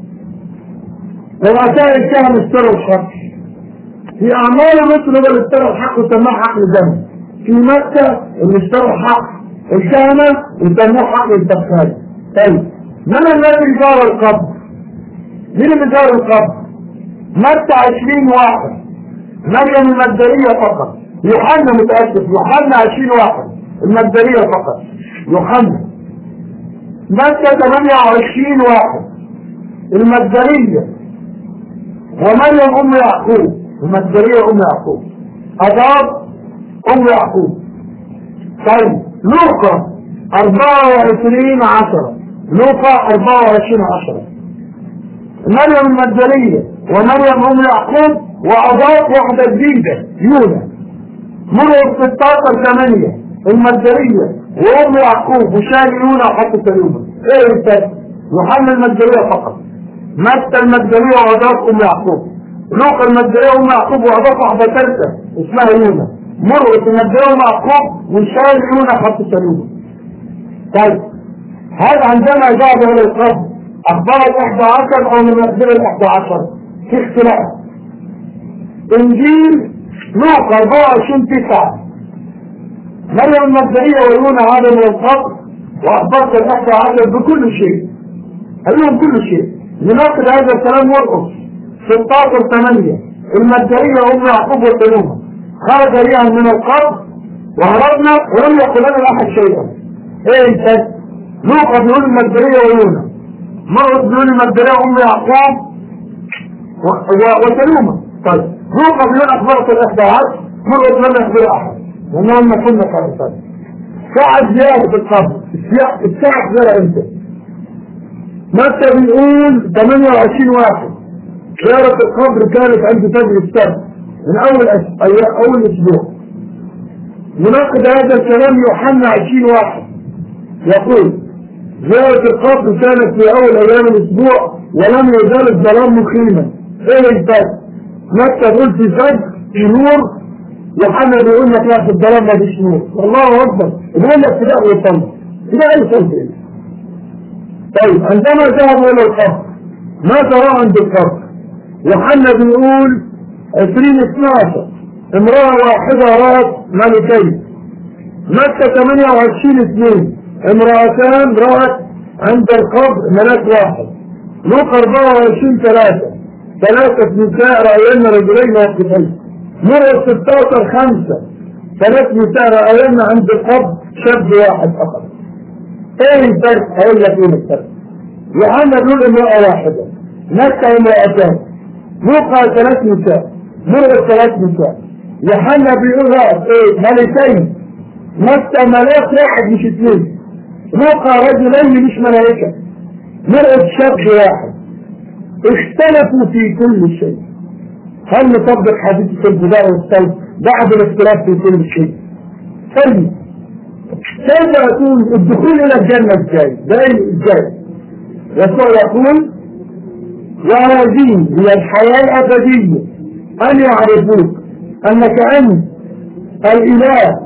رؤساء الكهنة اشتروا الحق. في اعمال الرسل هو اللي اشترى الحق وسماه حق الدم. في متى اللي اشترى الحق الكهنة وسموه حق الدخان. طيب من الذي زار القبر؟ مين اللي زار القبر؟ متى 20 واحد، مريم المجدلية فقط. يوحنا متأسف، يوحنا 20 واحد، المجدلية فقط. يوحنا. متى 28 واحد، المجدلية ومريم أم يعقوب، المجدلية أم يعقوب، أضاب أم يعقوب. طيب لوقا 24:10، لوقا 24:10، مريم المجدلية ومريم أم يعقوب وأضاف واحدة جديدة يونا. مريم 16:8، المجدلية وأم يعقوب وشال يونا وحط سليمة. إيه الفرق؟ يوحنا المجدلية فقط، متى المجدلية وأضاف أم يعقوب، لوقا المجدلية وأم يعقوب وأضاف واحدة ثالثة اسمها يونا، مرقس المجدلية وأم يعقوب وشال يونا وحط سليمة. طيب هل عندنا إجابة إلى القبر أخبار 11 أو من أخبار 11؟ في اختلاف. إنجيل لوقا 24:9، مريم المجدلية ويونا عادوا من القبر وأخبرت 11 بكل شيء، قال لهم كل شيء. لناقض هذا الكلام مرقس 16:8، المجدلية وأم يعقوب وسلومة خرج ريعا من القبر وهربنا ولم يقل لنا أحد شيئا. إيه أنت؟ لوقا بيقول المجدلية ويونا، مرقس بيقول المجدلية وأم يعقوب وسلومة. طيب لوقا بيقول أخبرت 11، مرقس لم يخبر أحد لأنهم كنا كارثات. ساعة زيارة القبر، الساعة زيارة أنت. متى بيقول 28 واحد، زيارة القبر كانت عند فجر السبت من أول أسبوع. يناقض هذا الكلام يوحنا 20 واحد، يقول زيارة القبر كانت في أول أيام الأسبوع ولم يزال الظلام مقيما. إيه الفرق؟ متى بيقول في فجر في نور، يوحنا بيقول لك لا في الظلام ما فيش نور. والله أكبر، بيقول لك ابتداء وصلب، ابتداء وصلب. طيب عندما ذهبوا إلى القبر ماذا رأى عند القبر؟ يوحنا بيقول 20:12 امرأة واحدة رأت ملكين. متى 28:2 امرأتان رأت عند القبر ملاك واحد. لوقا 24:3 ثلاثة نساء رأينا رجلين واقفين. مرقس 16:5 ثلاث نساء رأينا عند القبر شاب واحد فقط. ايه الفرق؟ هقول لك ايه الفرق. يوحنا بيقول امرأة واحدة، متى امرأتان، لوقا 3 نساء، مرقس 3 نساء. يوحنا بيقول ايه؟ ملكين. متى ملاك واحد مش 2، لوقا رجلين مش ملائكة، مرقس شاب واحد. اختلفوا في كل شيء. هل نطبق حديث البداية والصلب بعد الاختلاف في كل شيء؟ طيب كيف يكون الدخول الى الجنة ازاي؟ ده ازاي؟ يسوع يقول وهذه هي الحياة الأبدية أن يعرفوك أنك أنت الإله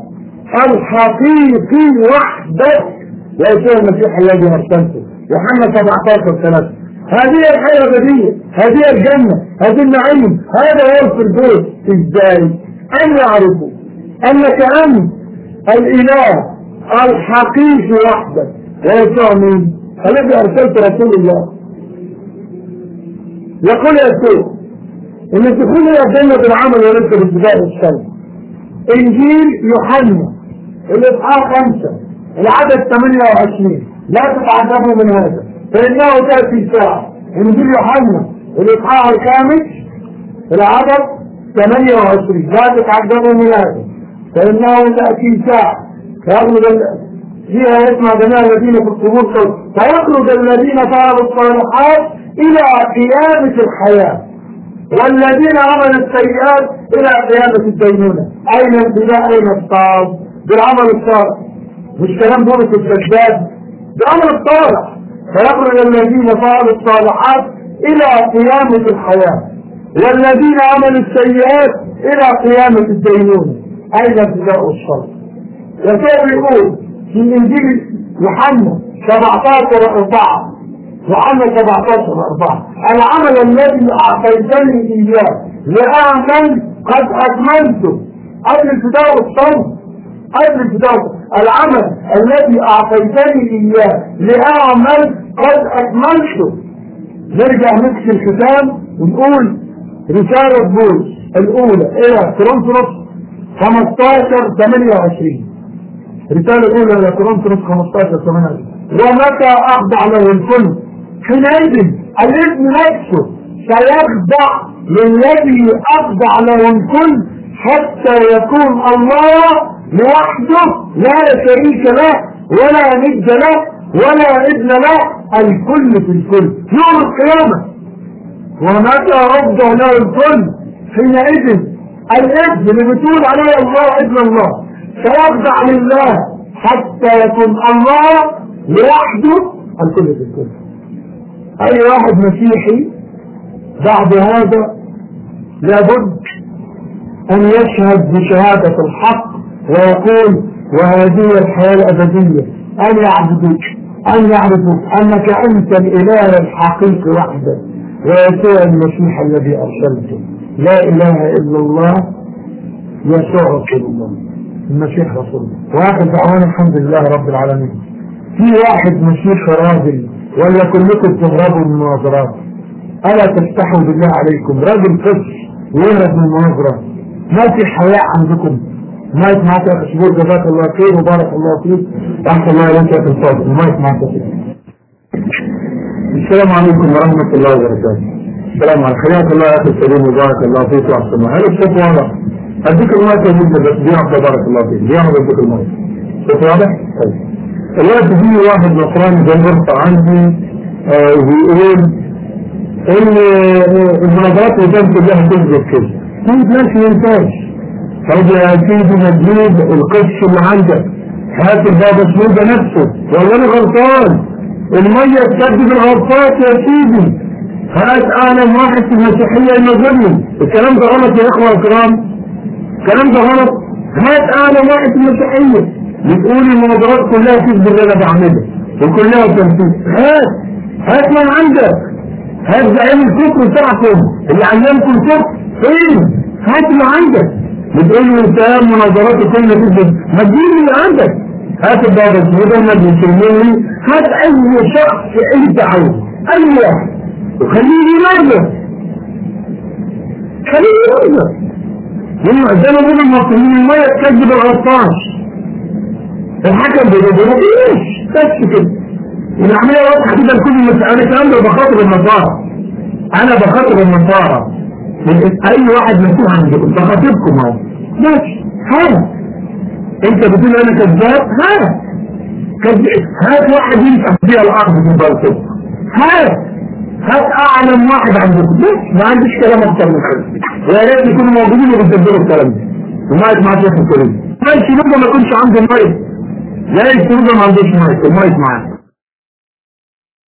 الحقيقي وحدك ويسوع المسيح الذي أرسلته. يوحنا 17:3. هذه الحياة الأبدية، هذه الجنة، هذه النعيم، هذا هو الفردوس. ازاي؟ أن يعرفوا أنك أنت الإله الحقيقي وحدك ويسوع مين؟ الذي أرسلت رسول الله. يقول يسوع إن الدخول إلى الجنة بالعمل وليس بالابتداء والصلب. إنجيل يوحنا الإصحاح 5 العدد 28 لا تتعجبوا من هذا فإنه تأتي ساعة. إنجيل يوحنا الإصحاح 5 العدد 28 لا تتعجبوا من هذا فإنه تأتي ساعة فيها يسمع جميع الذين في القبور فيخرج الذين فعلوا الصالحات إلى قيامة الحياة والذين عملوا السيئات إلى قيامة الدينونة. أين الابتداء أين الصعب؟ بالعمل الصالح، مش كلام بولس الكذاب، بالعمل الصالح. فيخرج الذين فعلوا الصالحات إلى قيامة الحياة والذين عملوا السيئات إلى قيامة الدينونة. أين الابتداء الصالح؟ يسوع يقول في إنجيل يوحنا 17:4 يوحنا 17:4 العمل الذي أعطيتني إياه لأعمل قد أكملته. قبل البداية والصوم قبل البداية العمل الذي أعطيتني إياه لأعمل قد أكملته. نرجع نكسي الختام ونقول رسالة بولس الأولى إلى كورنثوس 15:28 رسالة الأولى إلى كورنثوس 15:28 ومتى أخضع له الكل حينئذ الابن نفسه سيخضع للذي أخضع له الكل حتى يكون الله لوحده لا شريك له ولا ند له ولا ابن له الكل في الكل يوم القيامة. ومتى أخضع له الكل حينئذ الابن اللي بتقول عليه الله ابن الله سيخضع لله حتى يكون الله لوحده الكل في الكل. أي واحد مسيحي بعد هذا لابد أن يشهد بشهادة الحق ويقول وهذه الحياة الأبدية أن يعبدوك أنك أنت الإله الحقيقي وحده ويسوع المسيح الذي أرسلته. لا إله إلا الله يسوع رسول الله المسيح رسول الله. واحد دعوانا الحمد لله رب العالمين. في واحد مسيح راجل ولا كلكم تهربوا من المناظرات؟ ألا تفتحوا بالله عليكم راجل قدس ويهرب من المناظرات؟ ما في حياء عندكم؟ ما يسمعك يا أشبور جزاك الله خير وبارك الله فيك أحسن الله إليك يا الفاضل. ما يسمعك فيك. السلام عليكم ورحمة الله وبركاته. السلام عليكم حياك الله يا أخي الكريم وبارك الله فيك وأحسن الله. هل الصوت واضح؟ أديك المايك يا جدا بس دينا بارك الله فيك دينا بديك المايك. الصوت واضح؟ طيب. الوقت في واحد نصراني جنبه عندي ويقول ان المناظرات قدام كلها تثبت كده. كنت ماشي ينتاج. طب يا سيدي مجنوب القدس اللي عندك هات البابا سنوده نفسه ولا انا غلطان؟ المية تكذب الغلطات يا سيدي. هات اعلم واحد في المسيحية ينظرني. الكلام ده غلط يا اخوة الكرام. الكلام ده غلط. هات اعلم واحد في المسيحية بتقول المناظرات كلها كذب اللي انا بعملها وكلها تنفيذ. هات من عندك. هات زعيم الفكر بتاعكم اللي علمكم الفكر فين؟ هات من عندك. بتقول لي انت مناظرات كلها كذب ما تجيب اللي عندك. هات البابا السوداء المجلس المالي هات اي شخص انت عايزه اي واحد وخليه ينظر زي ما بيقولوا المصريين المية تكذب الغطاس. الحكم بيقول ايش بس كده. العمليه واضحه كده لكل المسألة. الكلام ده بخاطر النصارى. انا بخاطر النصارى. اي واحد مسؤول عندكم بخاطبكم اهو. ماشي هات. انت بتقول انا كذاب؟ هات واحد يمسح بيها الارض في البلطو. هات اعلم واحد عندكم. ماشي ما عنديش كلام اكتر من كده. ويا ريت يكونوا موجودين وبيسجلوا الكلام ده. وما يسمعش في الكلام. ماشي لما ما يكونش عندي المايك. لا يكتبوا ما عندوش مايك المايك معاه.